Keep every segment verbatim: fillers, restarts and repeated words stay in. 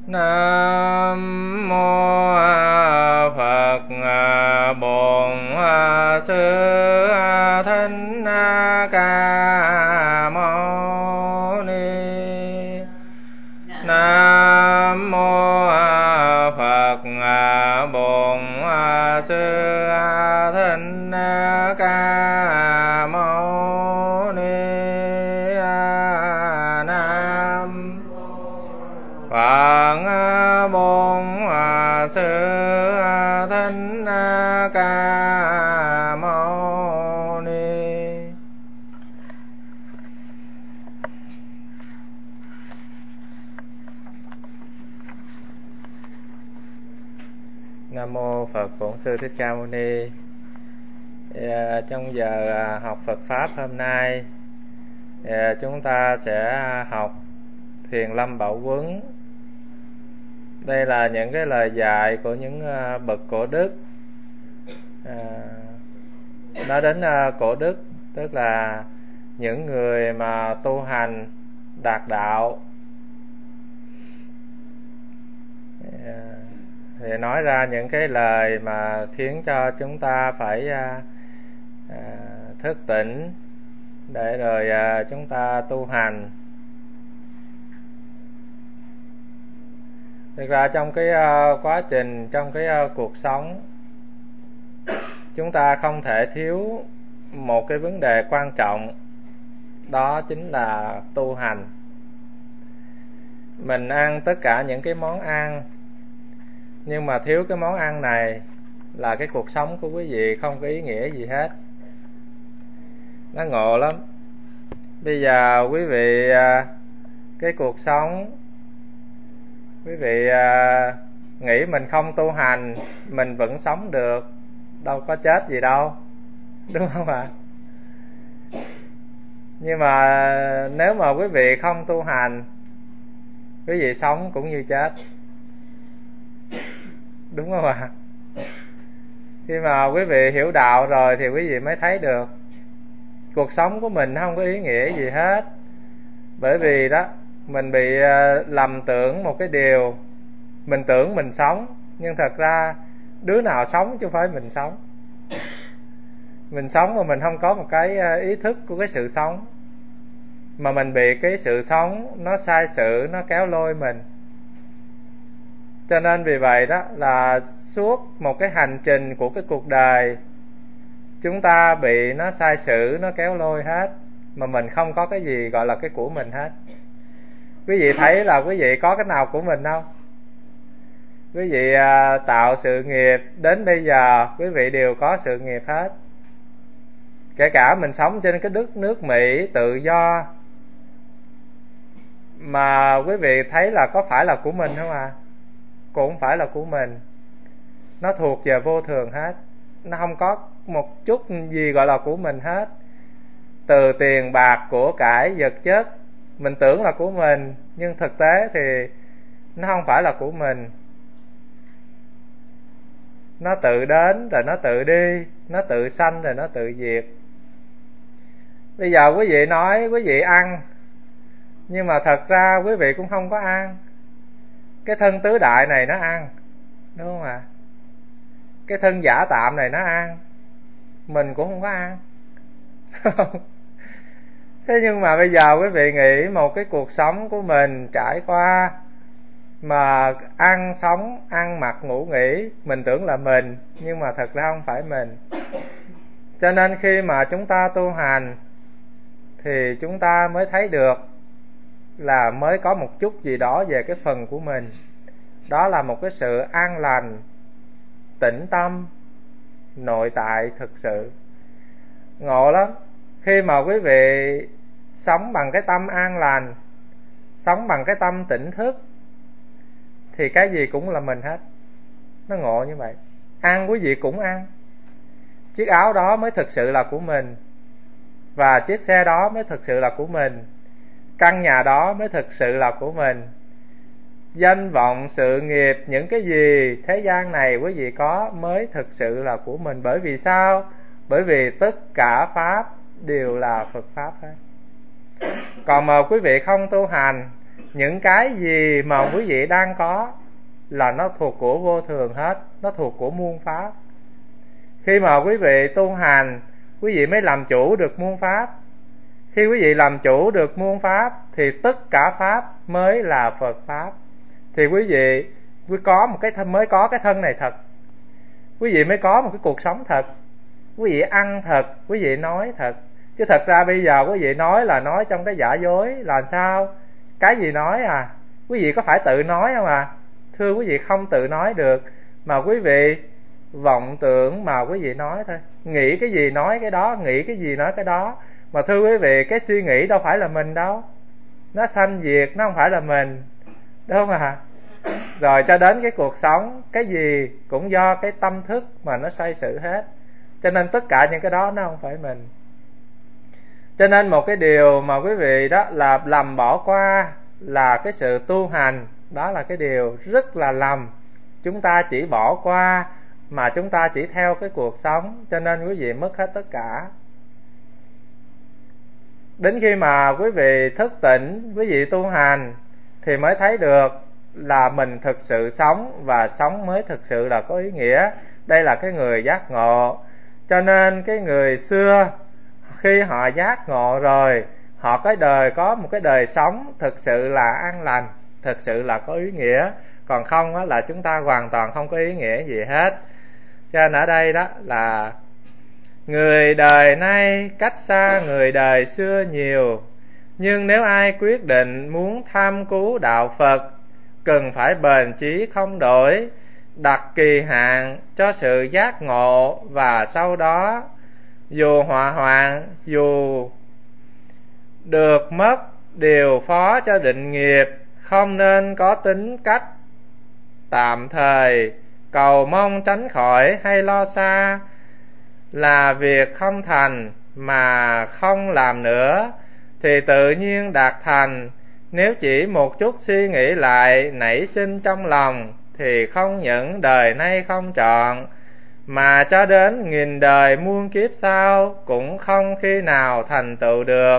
Nam mô Phật Bổn Sư Thích Ca Mâu Ni. Nam mô Phật Bổn Sư Thích Ca Mâu Ni. Nam Phật Bổn Sư Thích Ca Mâu Ni. Nam mô Phật Bổn Sư Thích Ca Mâu Ni. À, trong giờ học Phật pháp hôm nay, à, chúng ta sẽ học Thiền Lâm Bảo Huấn. Đây là những cái lời dạy của những bậc cổ đức. À, nói đến cổ đức tức là những người mà tu hành đạt đạo. À, thì nói ra những cái lời mà khiến cho chúng ta phải à, à, thức tỉnh để rồi à, chúng ta tu hành. Thực ra trong cái uh, quá trình, trong cái uh, cuộc sống, chúng ta không thể thiếu một cái vấn đề quan trọng, đó chính là tu hành. Mình ăn tất cả những cái món ăn, nhưng mà thiếu cái món ăn này là cái cuộc sống của quý vị không có ý nghĩa gì hết. Nó ngộ lắm. Bây giờ quý vị uh, cái cuộc sống, quý vị à, nghĩ mình không tu hành mình vẫn sống được, đâu có chết gì đâu, đúng không ạ? Nhưng mà nếu mà quý vị không tu hành, quý vị sống cũng như chết, đúng không ạ? Khi mà quý vị hiểu đạo rồi thì quý vị mới thấy được cuộc sống của mình không có ý nghĩa gì hết. Bởi vì đó, mình bị lầm tưởng một cái điều, mình tưởng mình sống, nhưng thật ra đứa nào sống chứ không phải mình sống. Mình sống mà mình không có một cái ý thức của cái sự sống, mà mình bị cái sự sống nó sai sự, nó kéo lôi mình. Cho nên vì vậy đó là suốt một cái hành trình của cái cuộc đời, chúng ta bị nó sai sự, nó kéo lôi hết, mà mình không có cái gì gọi là cái của mình hết. Quý vị thấy là quý vị có cái nào của mình không? Quý vị à, tạo sự nghiệp đến bây giờ, quý vị đều có sự nghiệp hết. Kể cả mình sống trên cái đất nước Mỹ tự do, mà quý vị thấy là có phải là của mình không à? Cũng không phải là của mình. Nó thuộc về vô thường hết. Nó không có một chút gì gọi là của mình hết. Từ tiền bạc, của cải, vật chất, mình tưởng là của mình, nhưng thực tế thì nó không phải là của mình. Nó tự đến rồi nó tự đi, nó tự sanh rồi nó tự diệt. Bây giờ quý vị nói quý vị ăn, nhưng mà thật ra quý vị cũng không có ăn. Cái thân tứ đại này nó ăn, đúng không ạ? Cái thân giả tạm này nó ăn, mình cũng không có ăn. Thế nhưng mà bây giờ quý vị nghĩ một cái cuộc sống của mình trải qua, mà ăn, sống, ăn, mặc, ngủ, nghỉ, mình tưởng là mình, nhưng mà thật ra không phải mình. Cho nên khi mà chúng ta tu hành thì chúng ta mới thấy được là mới có một chút gì đó về cái phần của mình. Đó là một cái sự an lành, tĩnh tâm, nội tại thực sự. Ngộ lắm. Khi mà quý vị sống bằng cái tâm an lành, sống bằng cái tâm tỉnh thức, thì cái gì cũng là mình hết. Nó ngộ như vậy. Ăn quý vị cũng ăn, chiếc áo đó mới thực sự là của mình, và chiếc xe đó mới thực sự là của mình, căn nhà đó mới thực sự là của mình. Danh vọng, sự nghiệp, những cái gì thế gian này quý vị có mới thực sự là của mình. Bởi vì sao? Bởi vì tất cả pháp đều là Phật pháp hết. Còn mà quý vị không tu hành, những cái gì mà quý vị đang có là nó thuộc của vô thường hết, nó thuộc của muôn pháp. Khi mà quý vị tu hành, quý vị mới làm chủ được muôn pháp. Khi quý vị làm chủ được muôn pháp thì tất cả pháp mới là Phật pháp. Thì quý vị mới có một cái thân, mới có cái thân này thật. Quý vị mới có một cái cuộc sống thật. Quý vị ăn thật, quý vị nói thật. Chứ thật ra bây giờ quý vị nói là nói trong cái giả dối là sao? Cái gì nói à? Quý vị có phải tự nói không à? Thưa quý vị, không tự nói được, mà quý vị vọng tưởng mà quý vị nói thôi. Nghĩ cái gì nói cái đó, nghĩ cái gì nói cái đó. Mà thưa quý vị, cái suy nghĩ đâu phải là mình đâu. Nó sanh diệt, nó không phải là mình, đúng không ạ? Rồi cho đến cái cuộc sống, cái gì cũng do cái tâm thức mà nó xoay xử hết. Cho nên tất cả những cái đó nó không phải mình. Cho nên một cái điều mà quý vị đó là lầm bỏ qua là cái sự tu hành. Đó là cái điều rất là lầm. Chúng ta chỉ bỏ qua mà chúng ta chỉ theo cái cuộc sống, cho nên quý vị mất hết tất cả. Đến khi mà quý vị thức tỉnh, quý vị tu hành thì mới thấy được là mình thực sự sống, và sống mới thực sự là có ý nghĩa. Đây là cái người giác ngộ. Cho nên cái người xưa khi họ giác ngộ rồi, họ cái đời có một cái đời sống thực sự là an lành, thực sự là có ý nghĩa. Còn không á, là chúng ta hoàn toàn không có ý nghĩa gì hết. Cho nên ở đây đó là người đời nay cách xa người đời xưa nhiều. Nhưng nếu ai quyết định muốn tham cứu đạo Phật, cần phải bền chí không đổi, đặt kỳ hạn cho sự giác ngộ. Và sau đó dù họa hoạn, dù được mất, điều phó cho định nghiệp. Không nên có tính cách tạm thời, cầu mong tránh khỏi hay lo xa. Là việc không thành mà không làm nữa thì tự nhiên đạt thành. Nếu chỉ một chút suy nghĩ lại nảy sinh trong lòng thì không những đời nay không trọn, mà cho đến nghìn đời muôn kiếp sau cũng không khi nào thành tựu được.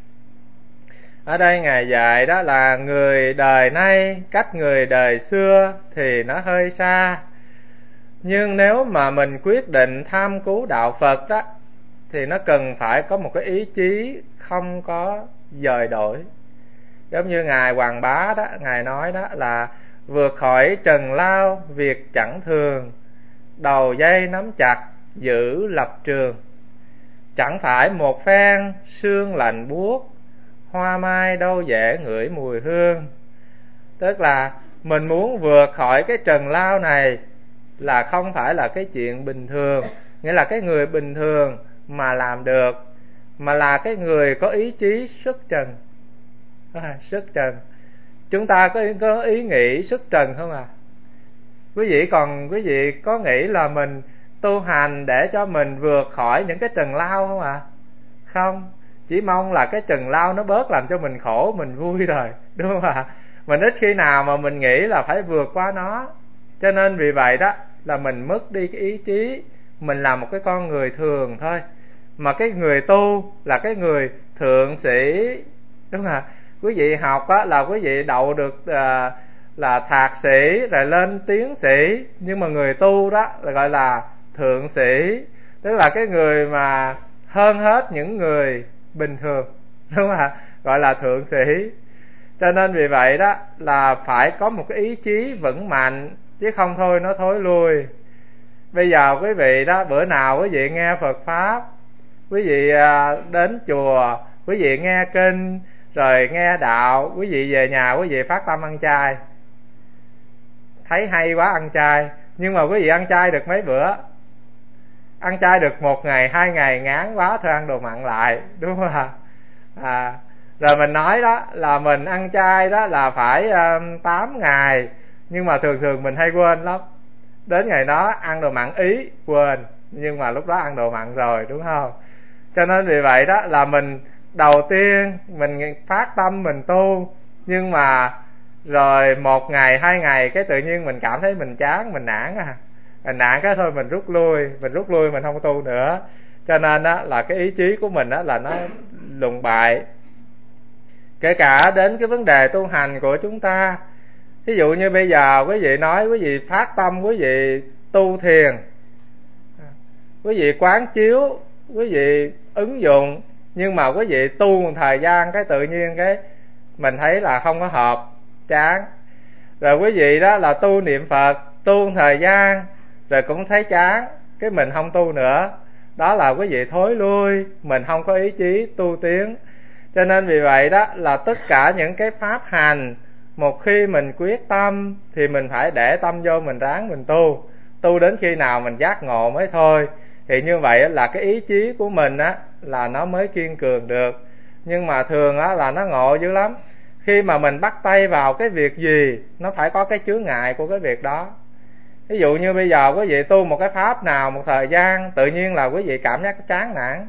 Ở đây Ngài dạy đó là người đời nay cách người đời xưa thì nó hơi xa. Nhưng nếu mà mình quyết định tham cứu đạo Phật đó thì nó cần phải có một cái ý chí không có dời đổi. Giống như Ngài Hoàng Bá đó, Ngài nói đó là vượt khỏi trần lao việc chẳng thường, đầu dây nắm chặt giữ lập trường. Chẳng phải một phen sương lạnh buốt, hoa mai đâu dễ ngửi mùi hương. Tức là mình muốn vượt khỏi cái trần lao này là không phải là cái chuyện bình thường, nghĩa là cái người bình thường mà làm được, mà là cái người có ý chí xuất trần. À, xuất trần. Chúng ta có, có ý nghĩ xuất trần không à? Quý vị còn quý vị có nghĩ là mình tu hành để cho mình vượt khỏi những cái trần lao không ạ? À? Không, chỉ mong là cái trần lao nó bớt làm cho mình khổ, mình vui rồi, đúng không ạ? À? Mình ít khi nào mà mình nghĩ là phải vượt qua nó. Cho nên vì vậy đó là mình mất đi cái ý chí, mình là một cái con người thường thôi. Mà cái người tu là cái người thượng sĩ, đúng không ạ? Quý vị học á, là quý vị đậu được à, là thạc sĩ rồi lên tiến sĩ. Nhưng mà người tu đó là gọi là thượng sĩ, tức là cái người mà hơn hết những người bình thường, đúng không ạ? Gọi là thượng sĩ. Cho nên vì vậy đó là phải có một cái ý chí vững mạnh, chứ không thôi nó thối lui. Bây giờ quý vị đó, bữa nào quý vị nghe Phật Pháp, quý vị đến chùa, quý vị nghe kinh, rồi nghe đạo, quý vị về nhà quý vị phát tâm ăn chay. Thấy hay quá ăn chay, nhưng mà quý vị ăn chay được mấy bữa? Ăn chay được một ngày, hai ngày ngán quá thôi ăn đồ mặn lại, đúng không ạ? À, rồi mình nói đó là mình ăn chay đó là phải um, tám ngày, nhưng mà thường thường mình hay quên lắm. Đến ngày đó ăn đồ mặn ý, quên, nhưng mà lúc đó ăn đồ mặn rồi, đúng không? Cho nên vì vậy đó là mình đầu tiên mình phát tâm mình tu, nhưng mà rồi một ngày, hai ngày cái tự nhiên mình cảm thấy mình chán, mình nản à. Mình nản cái thôi mình rút lui, mình rút lui mình không tu nữa. Cho nên đó là cái ý chí của mình đó là nó lụng bại. Kể cả đến cái vấn đề tu hành của chúng ta. Ví dụ như bây giờ quý vị nói quý vị phát tâm, quý vị tu thiền, quý vị quán chiếu, quý vị ứng dụng, nhưng mà quý vị tu một thời gian cái tự nhiên cái mình thấy là không có hợp, chán. Rồi quý vị đó là tu niệm Phật, tu một thời gian rồi cũng thấy chán, cái mình không tu nữa. Đó là quý vị thối lui, mình không có ý chí tu tiến. Cho nên vì vậy đó là tất cả những cái pháp hành, một khi mình quyết tâm thì mình phải để tâm vô, mình ráng mình tu, tu đến khi nào mình giác ngộ mới thôi. Thì như vậy là cái ý chí của mình á là nó mới kiên cường được. Nhưng mà thường á là nó ngộ dữ lắm. Khi mà mình bắt tay vào cái việc gì, nó phải có cái chướng ngại của cái việc đó. Ví dụ như bây giờ quý vị tu một cái pháp nào một thời gian, tự nhiên là quý vị cảm giác chán nản.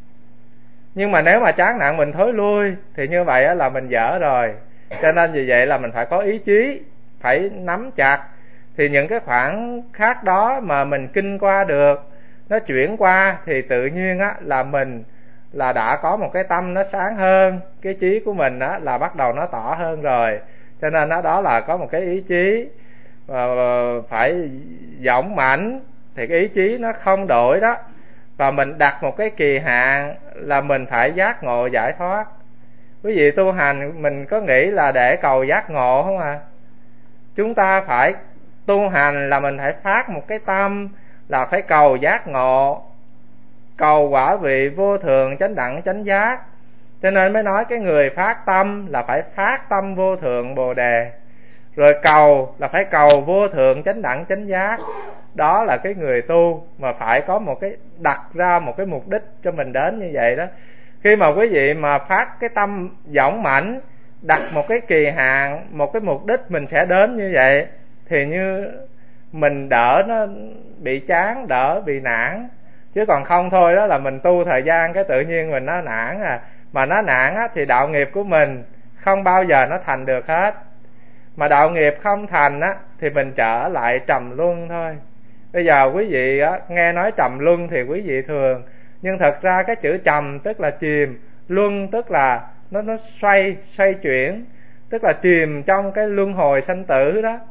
Nhưng mà nếu mà chán nản mình thối lui thì như vậy là mình dở rồi. Cho nên vì vậy là mình phải có ý chí, phải nắm chặt. Thì những cái khoảng khắc đó mà mình kinh qua được, nó chuyển qua, thì tự nhiên á là mình là đã có một cái tâm nó sáng hơn, cái trí của mình á là bắt đầu nó tỏ hơn rồi. Cho nên đó, đó là có một cái ý chí và phải dũng mãnh, thì cái ý chí nó không đổi đó. Và mình đặt một cái kỳ hạn là mình phải giác ngộ giải thoát. Quý vị tu hành mình có nghĩ là để cầu giác ngộ không à? Chúng ta phải tu hành là mình phải phát một cái tâm là phải cầu giác ngộ, cầu quả vị vô thượng chánh đẳng chánh giác. Cho nên mới nói cái người phát tâm là phải phát tâm vô thượng bồ đề. Rồi cầu là phải cầu vô thượng chánh đẳng chánh giác. Đó là cái người tu mà phải có một cái đặt ra một cái mục đích cho mình đến như vậy đó. Khi mà quý vị mà phát cái tâm dũng mãnh, đặt một cái kỳ hạn, một cái mục đích mình sẽ đến như vậy, thì như mình đỡ nó bị chán, đỡ bị nản. Chứ còn không thôi đó là mình tu thời gian cái tự nhiên mình nó nản à. Mà nó nản á, thì đạo nghiệp của mình không bao giờ nó thành được hết. Mà đạo nghiệp không thành á, thì mình trở lại trầm luân thôi. Bây giờ quý vị á, nghe nói trầm luân thì quý vị thường, nhưng thật ra cái chữ trầm tức là chìm, luân tức là nó nó xoay xoay chuyển, tức là chìm trong cái luân hồi sanh tử đó.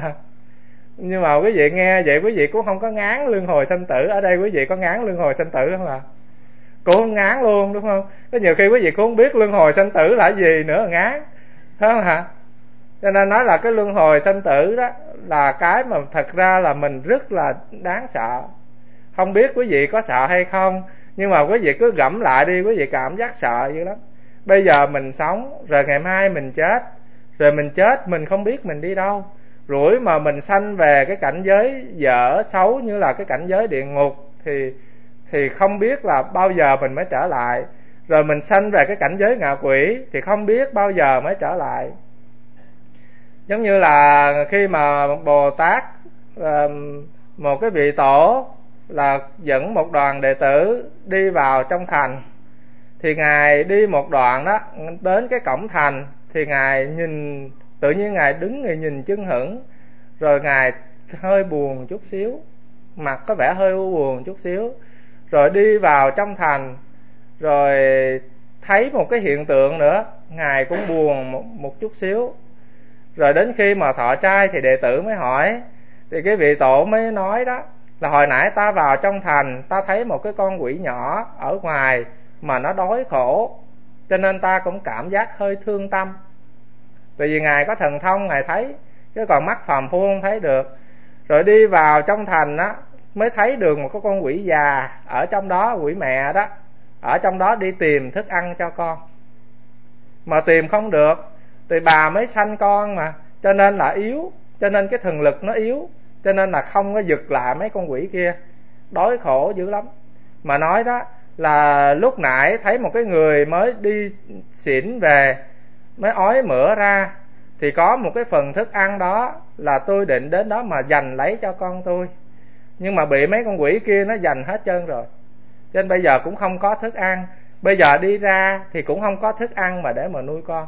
Nhưng mà quý vị nghe vậy quý vị cũng không có ngán luân hồi sanh tử. Ở đây quý vị có ngán luân hồi sanh tử không ạ? Cũng không ngán luôn, đúng không? Có nhiều khi quý vị cũng không biết luân hồi sanh tử là gì nữa, ngán, phải không hả? Cho nên nói là cái luân hồi sanh tử đó là cái mà thật ra là mình rất là đáng sợ. Không biết quý vị có sợ hay không, nhưng mà quý vị cứ gẫm lại đi, quý vị cảm giác sợ dữ lắm. Bây giờ mình sống, rồi ngày mai mình chết, rồi mình chết mình không biết mình đi đâu. Rủi mà mình sanh về cái cảnh giới dở xấu như là cái cảnh giới địa ngục, thì thì không biết là bao giờ mình mới trở lại. Rồi mình sanh về cái cảnh giới ngạ quỷ thì không biết bao giờ mới trở lại. Giống như là khi mà Bồ Tát, một cái vị tổ là dẫn một đoàn đệ tử đi vào trong thành, thì Ngài đi một đoạn đó, đến cái cổng thành, thì Ngài nhìn, tự nhiên Ngài đứng Ngài nhìn chưng hửng, rồi Ngài hơi buồn chút xíu, mặt có vẻ hơi u buồn chút xíu. Rồi đi vào trong thành, rồi thấy một cái hiện tượng nữa, Ngài cũng buồn một, một chút xíu. Rồi đến khi mà thọ trai thì đệ tử mới hỏi, thì cái vị tổ mới nói đó là hồi nãy ta vào trong thành, ta thấy một cái con quỷ nhỏ ở ngoài mà nó đói khổ, cho nên ta cũng cảm giác hơi thương tâm. Tại vì Ngài có thần thông, Ngài thấy, chứ còn mắt phàm phu không thấy được. Rồi đi vào trong thành á, mới thấy được một cái con quỷ già ở trong đó, quỷ mẹ đó, ở trong đó đi tìm thức ăn cho con, mà tìm không được, thì bà mới sanh con mà, cho nên là yếu, cho nên cái thần lực nó yếu, cho nên là không có giật lại mấy con quỷ kia, đói khổ dữ lắm. Mà nói đó là lúc nãy thấy một cái người mới đi xỉn về, mới ói mửa ra, thì có một cái phần thức ăn đó là tôi định đến đó mà giành lấy cho con tôi, nhưng mà bị mấy con quỷ kia nó giành hết trơn rồi, cho nên bây giờ cũng không có thức ăn. Bây giờ đi ra thì cũng không có thức ăn mà để mà nuôi con.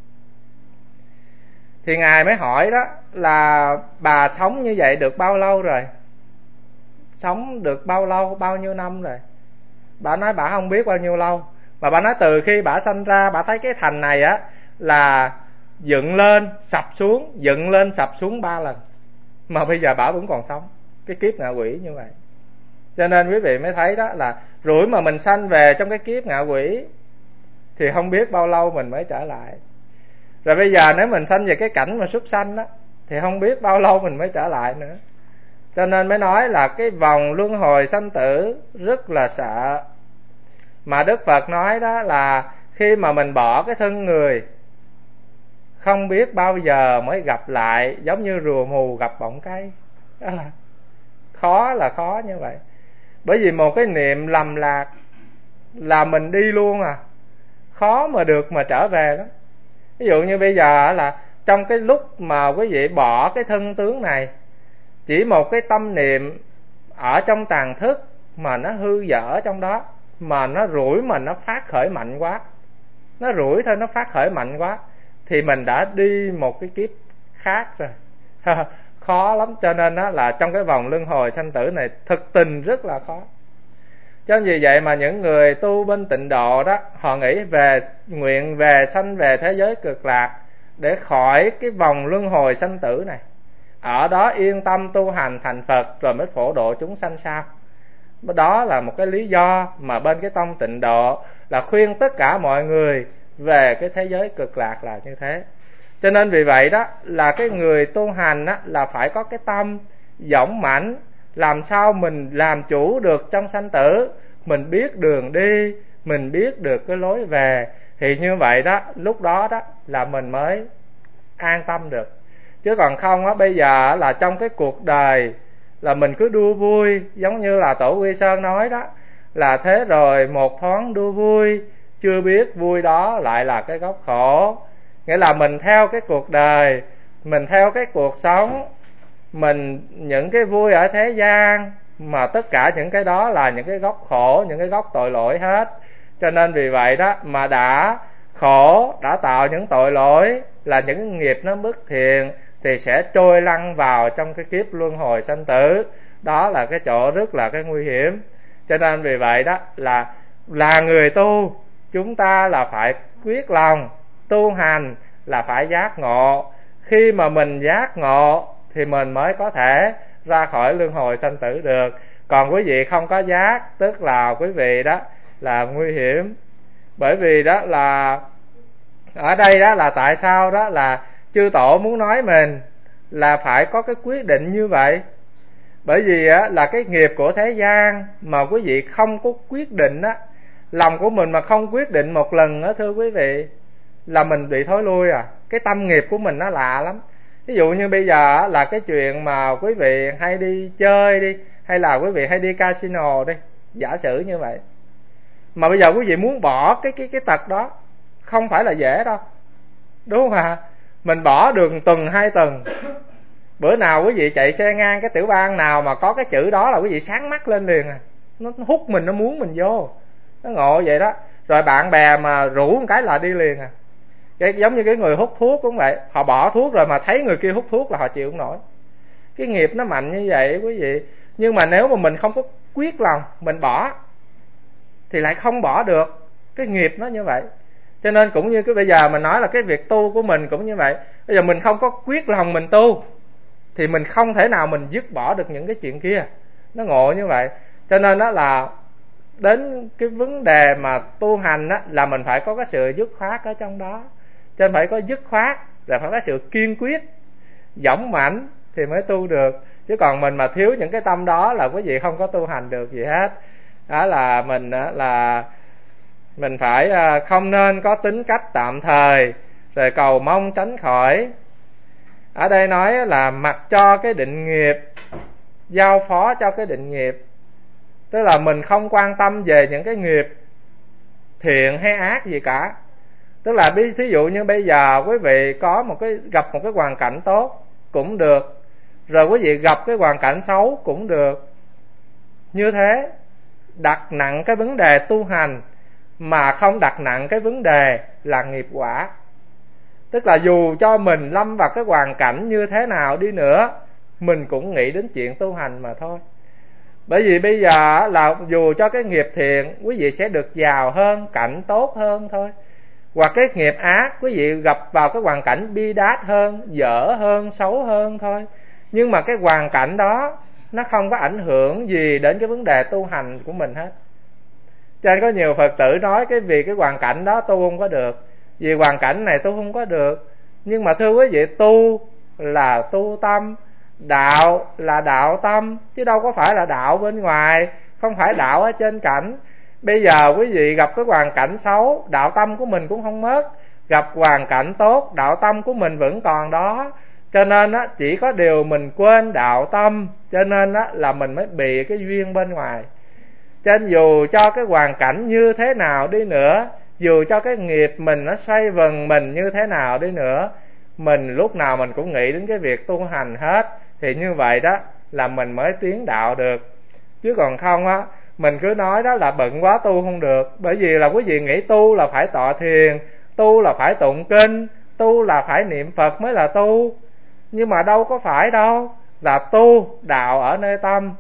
Thì Ngài mới hỏi đó là bà sống như vậy được bao lâu rồi? Sống được bao lâu, bao nhiêu năm rồi? Bà nói bà không biết bao nhiêu lâu, mà bà nói từ khi bà sanh ra, bà thấy cái thành này á là dựng lên sập xuống, dựng lên sập xuống ba lần, mà bây giờ bả vẫn còn sống. Cái kiếp ngạ quỷ như vậy. Cho nên quý vị mới thấy đó là rủi mà mình sanh về trong cái kiếp ngạ quỷ thì không biết bao lâu mình mới trở lại. Rồi bây giờ nếu mình sanh về cái cảnh mà súc sanh đó thì không biết bao lâu mình mới trở lại nữa. Cho nên mới nói là cái vòng luân hồi sanh tử rất là sợ. Mà Đức Phật nói đó là khi mà mình bỏ cái thân người, không biết bao giờ mới gặp lại, giống như rùa mù gặp bọng cây. Đó là khó là khó như vậy. Bởi vì một cái niệm lầm lạc là mình đi luôn à, khó mà được mà trở về đó. Ví dụ như bây giờ là trong cái lúc mà quý vị bỏ cái thân tướng này, chỉ một cái tâm niệm ở trong tàng thức mà nó hư dở trong đó, mà nó rủi mà nó phát khởi mạnh quá, nó rủi thôi, nó phát khởi mạnh quá, thì mình đã đi một cái kiếp khác rồi. Khó lắm. Cho nên đó là trong cái vòng luân hồi sanh tử này thực tình rất là khó. Cho vì vậy mà những người tu bên tịnh độ đó, họ nghĩ về nguyện về sanh về thế giới cực lạc để khỏi cái vòng luân hồi sanh tử này, ở đó yên tâm tu hành thành Phật rồi mới phổ độ chúng sanh sau. Đó là một cái lý do mà bên cái tông tịnh độ là khuyên tất cả mọi người về cái thế giới cực lạc là như thế. Cho nên vì vậy đó là cái người tu hành đó là phải có cái tâm dũng mãnh, làm sao mình làm chủ được trong sanh tử, mình biết đường đi, mình biết được cái lối về, thì như vậy đó, lúc đó đó là mình mới an tâm được. Chứ còn không á, bây giờ là trong cái cuộc đời là mình cứ đua vui, giống như là Tổ Quy Sơn nói đó, là thế rồi một thoáng đua vui, chưa biết vui đó lại là cái gốc khổ. Nghĩa là mình theo cái cuộc đời, mình theo cái cuộc sống, mình những cái vui ở thế gian, mà tất cả những cái đó là những cái gốc khổ, những cái gốc tội lỗi hết. Cho nên vì vậy đó mà đã khổ, đã tạo những tội lỗi, là những nghiệp nó bất thiện, thì sẽ trôi lăn vào trong cái kiếp luân hồi sanh tử. Đó là cái chỗ rất là cái nguy hiểm. Cho nên vì vậy đó là là người tu, chúng ta là phải quyết lòng tu hành, là phải giác ngộ. Khi mà mình giác ngộ thì mình mới có thể ra khỏi luân hồi sanh tử được. Còn quý vị không có giác, tức là quý vị đó là nguy hiểm. Bởi vì đó là ở đây đó là tại sao đó là chư tổ muốn nói mình là phải có cái quyết định như vậy. Bởi vì á, là cái nghiệp của thế gian mà quý vị không có quyết định á, lòng của mình mà không quyết định một lần á, thưa quý vị, là mình bị thối lui à. Cái tâm nghiệp của mình nó lạ lắm. Ví dụ như bây giờ á, là cái chuyện mà quý vị hay đi chơi đi, hay là quý vị hay đi casino đi, giả sử như vậy, mà bây giờ quý vị muốn bỏ cái cái cái tật đó không phải là dễ đâu, đúng không ạ? Mình bỏ đường tuần hai tuần, bữa nào quý vị chạy xe ngang cái tiểu bang nào mà có cái chữ đó là quý vị sáng mắt lên liền à. Nó hút mình, nó muốn mình vô, nó ngộ vậy đó. Rồi bạn bè mà rủ một cái là đi liền à. Cái giống như cái người hút thuốc cũng vậy, họ bỏ thuốc rồi mà thấy người kia hút thuốc là họ chịu không nổi. Cái nghiệp nó mạnh như vậy quý vị. Nhưng mà nếu mà mình không có quyết lòng mình bỏ thì lại không bỏ được. Cái nghiệp nó như vậy. Cho nên cũng như cái bây giờ mình nói là cái việc tu của mình cũng như vậy. Bây giờ mình không có quyết lòng mình tu thì mình không thể nào mình dứt bỏ được những cái chuyện kia. Nó ngộ như vậy. Cho nên đó là đến cái vấn đề mà tu hành á, là mình phải có cái sự dứt khoát ở trong đó. Cho nên phải có dứt khoát, rồi phải có sự kiên quyết, dũng mãnh thì mới tu được. Chứ còn mình mà thiếu những cái tâm đó là quý vị không có tu hành được gì hết. Đó là mình là mình phải không nên có tính cách tạm thời rồi cầu mong tránh khỏi. Ở đây nói là mặc cho cái định nghiệp, giao phó cho cái định nghiệp. Tức là mình không quan tâm về những cái nghiệp thiện hay ác gì cả. Tức là thí dụ như bây giờ quý vị có một cái gặp một cái hoàn cảnh tốt cũng được, rồi quý vị gặp cái hoàn cảnh xấu cũng được. Như thế đặt nặng cái vấn đề tu hành mà không đặt nặng cái vấn đề là nghiệp quả. Tức là dù cho mình lâm vào cái hoàn cảnh như thế nào đi nữa, mình cũng nghĩ đến chuyện tu hành mà thôi. Bởi vì bây giờ là dù cho cái nghiệp thiện, quý vị sẽ được giàu hơn, cảnh tốt hơn thôi. Hoặc cái nghiệp ác, quý vị gặp vào cái hoàn cảnh bi đát hơn, dở hơn, xấu hơn thôi, nhưng mà cái hoàn cảnh đó nó không có ảnh hưởng gì đến cái vấn đề tu hành của mình hết. Cho nên có nhiều Phật tử nói cái vì cái hoàn cảnh đó tu không có được, vì hoàn cảnh này tu không có được. Nhưng mà thưa quý vị, tu là tu tâm, đạo là đạo tâm, chứ đâu có phải là đạo bên ngoài, không phải đạo ở trên cảnh. Bây giờ quý vị gặp cái hoàn cảnh xấu, đạo tâm của mình cũng không mất. Gặp hoàn cảnh tốt, đạo tâm của mình vẫn còn đó. Cho nên á, chỉ có điều mình quên đạo tâm, cho nên á, là mình mới bị cái duyên bên ngoài. Cho nên dù cho cái hoàn cảnh như thế nào đi nữa, dù cho cái nghiệp mình nó xoay vần mình như thế nào đi nữa, mình lúc nào mình cũng nghĩ đến cái việc tu hành hết. Thì như vậy đó là mình mới tiến đạo được. Chứ còn không á, mình cứ nói đó là bận quá tu không được. Bởi vì là quý vị nghĩ tu là phải tọa thiền, tu là phải tụng kinh, tu là phải niệm Phật mới là tu. Nhưng mà đâu có phải đâu. Là tu đạo ở nơi tâm.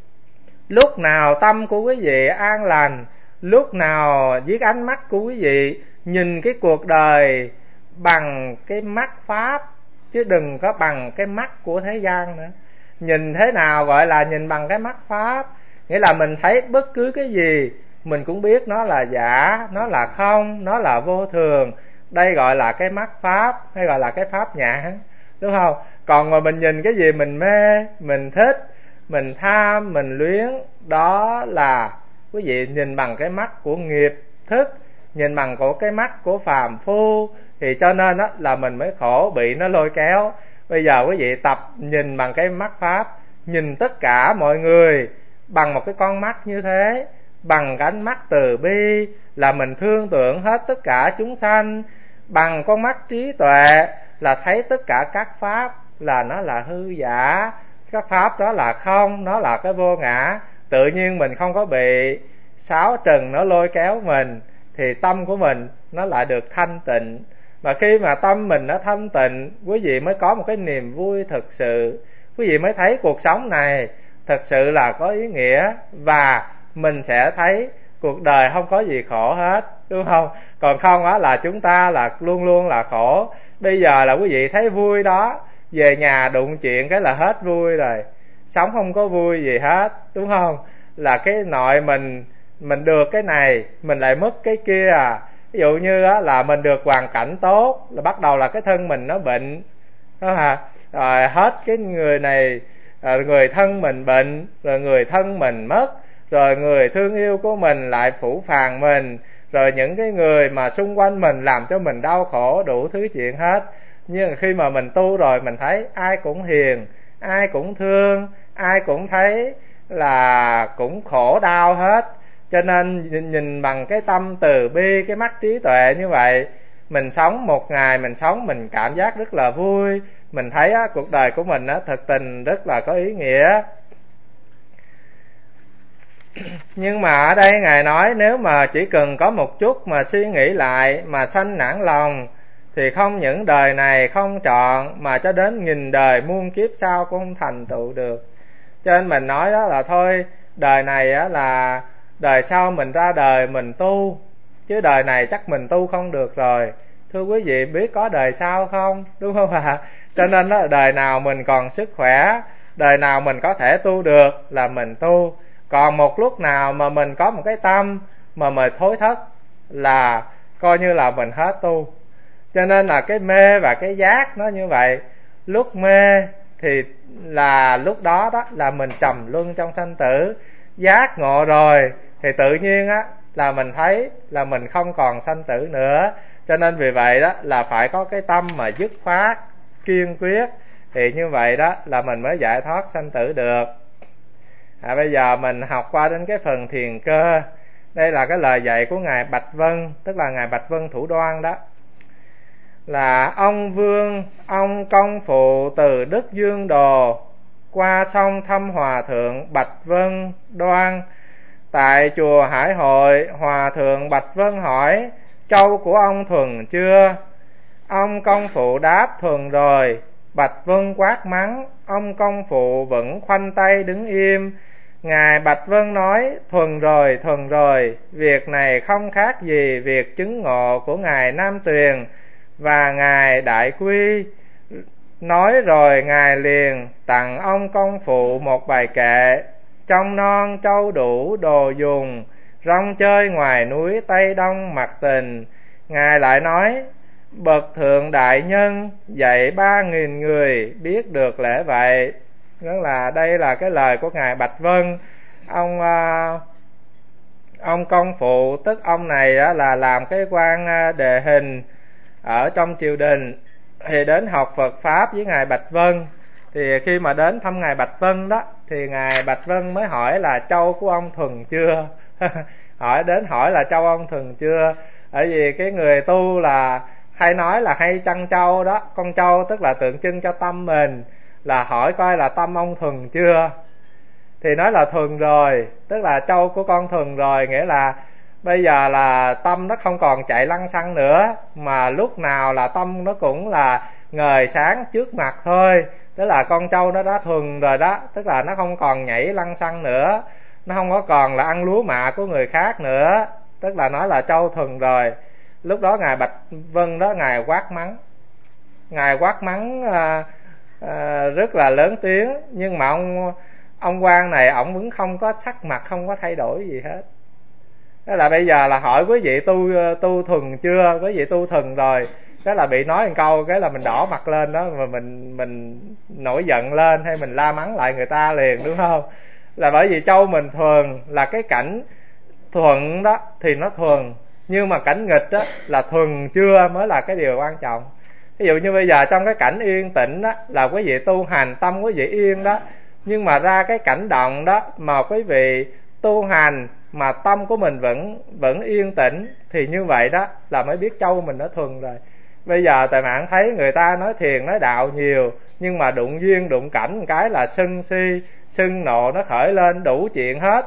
Lúc nào tâm của quý vị an lành, lúc nào với ánh mắt của quý vị nhìn cái cuộc đời bằng cái mắt Pháp, chứ đừng có bằng cái mắt của thế gian nữa. Nhìn thế nào gọi là nhìn bằng cái mắt Pháp? Nghĩa là mình thấy bất cứ cái gì mình cũng biết nó là giả, nó là không, nó là vô thường. Đây gọi là cái mắt Pháp, hay gọi là cái Pháp nhãn, đúng không? Còn mà mình nhìn cái gì mình mê, mình thích, mình tham, mình luyến, đó là quý vị nhìn bằng cái mắt của nghiệp thức, nhìn bằng của cái mắt của phàm phu. Thì cho nên đó là mình mới khổ, bị nó lôi kéo. Bây giờ quý vị tập nhìn bằng cái mắt Pháp, nhìn tất cả mọi người bằng một cái con mắt như thế, bằng cái ánh mắt từ bi, là mình thương tưởng hết tất cả chúng sanh. Bằng con mắt trí tuệ là thấy tất cả các pháp là nó là hư giả, các pháp đó là không, nó là cái vô ngã. Tự nhiên mình không có bị sáu trần nó lôi kéo mình, thì tâm của mình nó lại được thanh tịnh. Và khi mà tâm mình nó thanh tịnh, quý vị mới có một cái niềm vui thực sự. Quý vị mới thấy cuộc sống này thật sự là có ý nghĩa, và mình sẽ thấy cuộc đời không có gì khổ hết, đúng không? Còn không á là chúng ta là luôn luôn là khổ. Bây giờ là quý vị thấy vui đó, về nhà đụng chuyện cái là hết vui rồi, sống không có vui gì hết, đúng không? Là cái nội mình mình được cái này mình lại mất cái kia à. Ví dụ như á, là mình được hoàn cảnh tốt, là bắt đầu là cái thân mình nó bệnh, đó hả? Rồi hết cái người này, người thân mình bệnh, rồi người thân mình mất, rồi người thương yêu của mình lại phủ phàng mình, rồi những cái người mà xung quanh mình làm cho mình đau khổ, đủ thứ chuyện hết. Nhưng khi mà mình tu rồi, mình thấy ai cũng hiền, ai cũng thương, ai cũng thấy là cũng khổ đau hết. Cho nên nhìn, nhìn bằng cái tâm từ bi, cái mắt trí tuệ như vậy, mình sống một ngày, mình sống mình cảm giác rất là vui. Mình thấy á, cuộc đời của mình á, thực tình rất là có ý nghĩa. Nhưng mà ở đây Ngài nói nếu mà chỉ cần có một chút mà suy nghĩ lại, mà sanh nản lòng, thì không những đời này không trọn, mà cho đến nghìn đời muôn kiếp sau cũng không thành tựu được. Cho nên mình nói đó là thôi, đời này á là đời sau mình ra đời mình tu, chứ đời này chắc mình tu không được rồi. Thưa quý vị, biết có đời sau không, đúng không ạ? À? Cho nên đó, đời nào mình còn sức khỏe, đời nào mình có thể tu được là mình tu. Còn một lúc nào mà mình có một cái tâm mà mình thối thất là coi như là mình hết tu. Cho nên là cái mê và cái giác nó như vậy. Lúc mê thì là lúc đó đó là mình trầm luân trong sanh tử. Giác ngộ rồi thì tự nhiên á là mình thấy là mình không còn sanh tử nữa. Cho nên vì vậy đó là phải có cái tâm mà dứt khoát, kiên quyết, thì như vậy đó là mình mới giải thoát sanh tử được. À, bây giờ mình học qua đến cái phần thiền cơ. Đây là cái lời dạy của Ngài Bạch Vân, tức là Ngài Bạch Vân Thủ Đoan đó. Là ông vương, ông công phụ từ Đức Dương Đồ, qua sông thăm Hòa Thượng Bạch Vân Đoan. Tại chùa Hải Hội, Hòa Thượng Bạch Vân hỏi, trâu của ông thuần chưa? Ông công phụ đáp thuần rồi. Bạch Vân quát mắng, ông công phụ vẫn khoanh tay đứng im. Ngài Bạch Vân nói: thuần rồi, thuần rồi, việc này không khác gì việc chứng ngộ của Ngài Nam Tuyền và Ngài Đại Quy. Nói rồi Ngài liền tặng ông công phụ một bài kệ: trong non châu đủ đồ dùng, rong chơi ngoài núi Tây Đông mặc tình. Ngài lại nói: bậc thượng đại nhân dạy ba nghìn người biết được lẽ vậy. Đó là đây là cái lời của Ngài Bạch Vân. Ông ông công phụ, tức ông này là làm cái quan đề hình ở trong triều đình, thì đến học Phật pháp với Ngài Bạch Vân. Thì khi mà đến thăm Ngài Bạch Vân đó, thì Ngài Bạch Vân mới hỏi là trâu của ông thuần chưa. hỏi đến hỏi là trâu ông thuần chưa. Bởi vì cái người tu là hay nói là hay chăn trâu đó, con trâu tức là tượng trưng cho tâm mình, là hỏi coi là tâm ông thuần chưa. Thì nói là thuần rồi, tức là trâu của con thuần rồi, nghĩa là bây giờ là tâm nó không còn chạy lăng xăng nữa, mà lúc nào là tâm nó cũng là ngời sáng trước mặt thôi. Tức là con trâu nó đã thuần rồi đó, tức là nó không còn nhảy lăng xăng nữa, nó không có còn là ăn lúa mạ của người khác nữa, tức là nói là trâu thuần rồi. Lúc đó Ngài Bạch Vân đó, Ngài quát mắng. Ngài quát mắng à, à, rất là lớn tiếng, nhưng mà ông ông quan này ổng vẫn không có sắc mặt, không có thay đổi gì hết. Đó là bây giờ là hỏi quý vị tu tu thuần chưa, quý vị tu thuần rồi, đó là bị nói một câu cái là mình đỏ mặt lên đó, mà mình mình nổi giận lên hay mình la mắng lại người ta liền, đúng không? Là bởi vì châu mình thuần, là cái cảnh thuận đó thì nó thuần, nhưng mà cảnh nghịch đó là thuần chưa mới là cái điều quan trọng. Ví dụ như bây giờ trong cái cảnh yên tĩnh đó là quý vị tu hành, tâm quý vị yên đó, nhưng mà ra cái cảnh động đó mà quý vị tu hành mà tâm của mình vẫn vẫn yên tĩnh, thì như vậy đó là mới biết châu mình nó thuần rồi. Bây giờ tại bạn thấy người ta nói thiền nói đạo nhiều, nhưng mà đụng duyên đụng cảnh một cái là sân si sân nộ nó khởi lên đủ chuyện hết.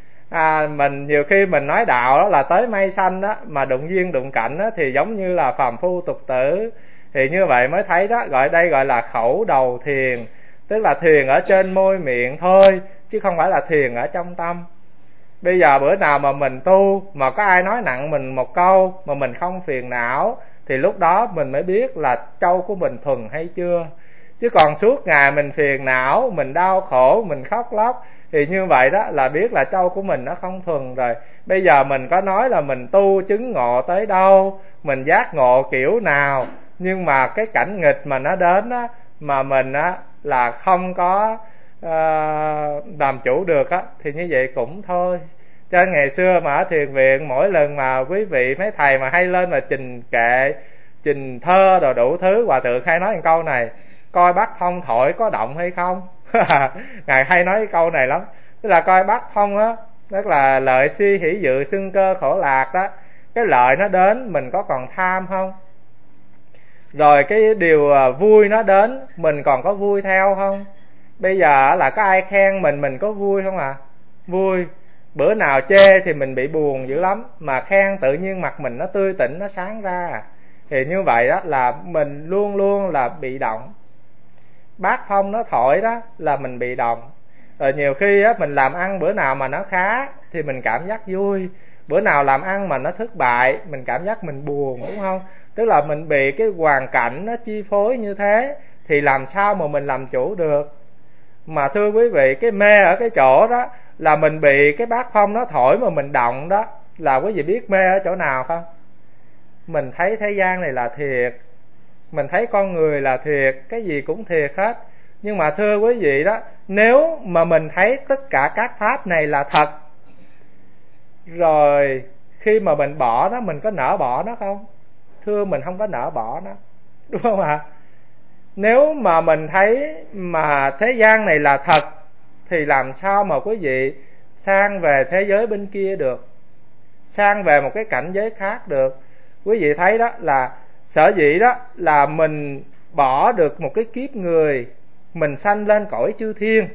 À, mình nhiều khi mình nói đạo đó là tới mây xanh đó, mà đụng duyên đụng cảnh đó thì giống như là phàm phu tục tử. Thì như vậy mới thấy đó, gọi đây gọi là khẩu đầu thiền, tức là thiền ở trên môi miệng thôi, chứ không phải là thiền ở trong tâm. Bây giờ bữa nào mà mình tu mà có ai nói nặng mình một câu mà mình không phiền não, thì lúc đó mình mới biết là châu của mình thuần hay chưa. Chứ còn suốt ngày mình phiền não, mình đau khổ, mình khóc lóc, thì như vậy đó là biết là châu của mình nó không thuần rồi. Bây giờ mình có nói là mình tu chứng ngộ tới đâu, mình giác ngộ kiểu nào, nhưng mà cái cảnh nghịch mà nó đến á, mà mình á là không có uh, làm chủ được á, thì như vậy cũng thôi. Cho ngày xưa mà ở thiền viện, mỗi lần mà quý vị mấy thầy mà hay lên mà trình kệ, trình thơ đồ đủ thứ, hòa thượng hay nói một câu này: coi bát phong thổi có động hay không. Ngài hay nói cái câu này lắm. Tức là coi bát phong á, tức là lợi suy hỷ dự xưng cơ khổ lạc đó, cái lợi nó đến mình có còn tham không? Rồi cái điều vui nó đến mình còn có vui theo không? Bây giờ là có ai khen mình, mình có vui không à? Vui. Bữa nào chê thì mình bị buồn dữ lắm, mà khen tự nhiên mặt mình nó tươi tỉnh, nó sáng ra. Thì như vậy đó là mình luôn luôn là bị động. Bát phong nó thổi đó là mình bị động. Rồi nhiều khi á, mình làm ăn bữa nào mà nó khá thì mình cảm giác vui, bữa nào làm ăn mà nó thất bại mình cảm giác mình buồn, đúng không? Tức là mình bị cái hoàn cảnh nó chi phối như thế, thì làm sao mà mình làm chủ được. Mà thưa quý vị, cái mê ở cái chỗ đó là mình bị cái bát phong nó thổi mà mình động đó, là quý vị biết mê ở chỗ nào không? Mình thấy thế gian này là thiệt, mình thấy con người là thiệt, cái gì cũng thiệt hết. Nhưng mà thưa quý vị đó, nếu mà mình thấy tất cả các pháp này là thật, rồi khi mà mình bỏ nó, mình có nỡ bỏ nó không? Thưa, mình không có nỡ bỏ nó, đúng không ạ? Nếu mà mình thấy mà thế gian này là thật, thì làm sao mà quý vị sang về thế giới bên kia được, sang về một cái cảnh giới khác được. Quý vị thấy đó là sở dĩ đó là mình bỏ được một cái kiếp người, mình sanh lên cõi chư thiên,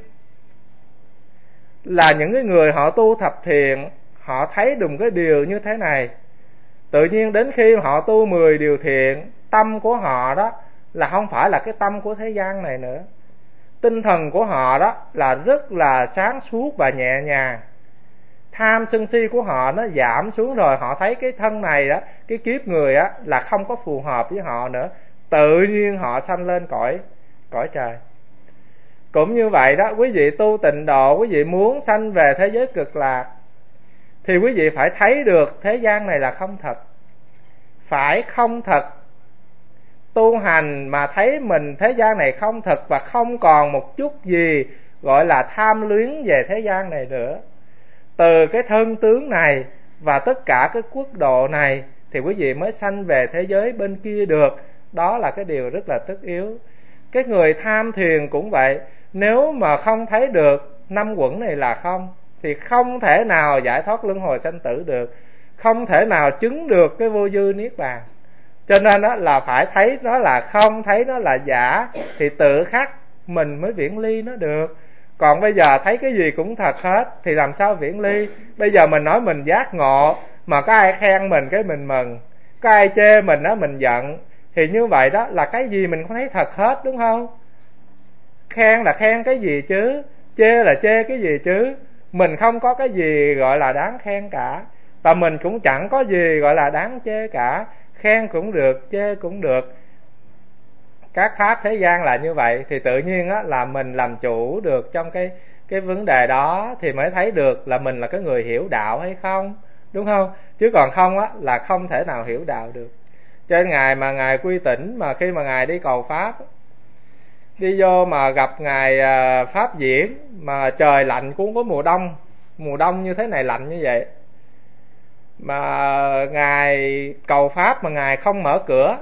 là những cái người họ tu thập thiện, họ thấy được cái điều như thế này. Tự nhiên đến khi họ tu mười điều thiện, tâm của họ đó là không phải là cái tâm của thế gian này nữa, tinh thần của họ đó là rất là sáng suốt và nhẹ nhàng. Tham sân si của họ nó giảm xuống rồi, họ thấy cái thân này đó, cái kiếp người á là không có phù hợp với họ nữa, tự nhiên họ sanh lên cõi cõi trời. Cũng như vậy đó, quý vị tu tịnh độ, quý vị muốn sanh về thế giới cực lạc thì quý vị phải thấy được thế gian này là không thật. Phải không thật. Tu hành mà thấy mình thế gian này không thật và không còn một chút gì gọi là tham luyến về thế gian này nữa. Từ cái thân tướng này và tất cả cái quốc độ này thì quý vị mới sanh về thế giới bên kia được. Đó là cái điều rất là tất yếu. Cái người tham thiền cũng vậy. Nếu mà không thấy được năm uẩn này là không thì không thể nào giải thoát luân hồi sanh tử được, không thể nào chứng được cái vô dư niết bàn. Cho nên đó là phải thấy nó là không, thấy nó là giả thì tự khắc mình mới viễn ly nó được. Còn bây giờ thấy cái gì cũng thật hết thì làm sao viễn ly? Bây giờ mình nói mình giác ngộ mà có ai khen mình cái mình mừng, có ai chê mình đó mình giận, thì như vậy đó là cái gì mình cũng thấy thật hết, đúng không? Khen là khen cái gì chứ, chê là chê cái gì chứ. Mình không có cái gì gọi là đáng khen cả, và mình cũng chẳng có gì gọi là đáng chê cả. Khen cũng được, chê cũng được. Các pháp thế gian là như vậy thì tự nhiên á, là mình làm chủ được trong cái cái vấn đề đó thì mới thấy được là mình là cái người hiểu đạo hay không, đúng không? Chứ còn không á, là không thể nào hiểu đạo được. Cho nên Ngài mà Ngài Quy Tỉnh, mà khi mà Ngài đi cầu Pháp, đi vô mà gặp Ngài Pháp Diễn, mà trời lạnh cũng có mùa đông, mùa đông như thế này lạnh như vậy, mà Ngài cầu Pháp mà Ngài không mở cửa,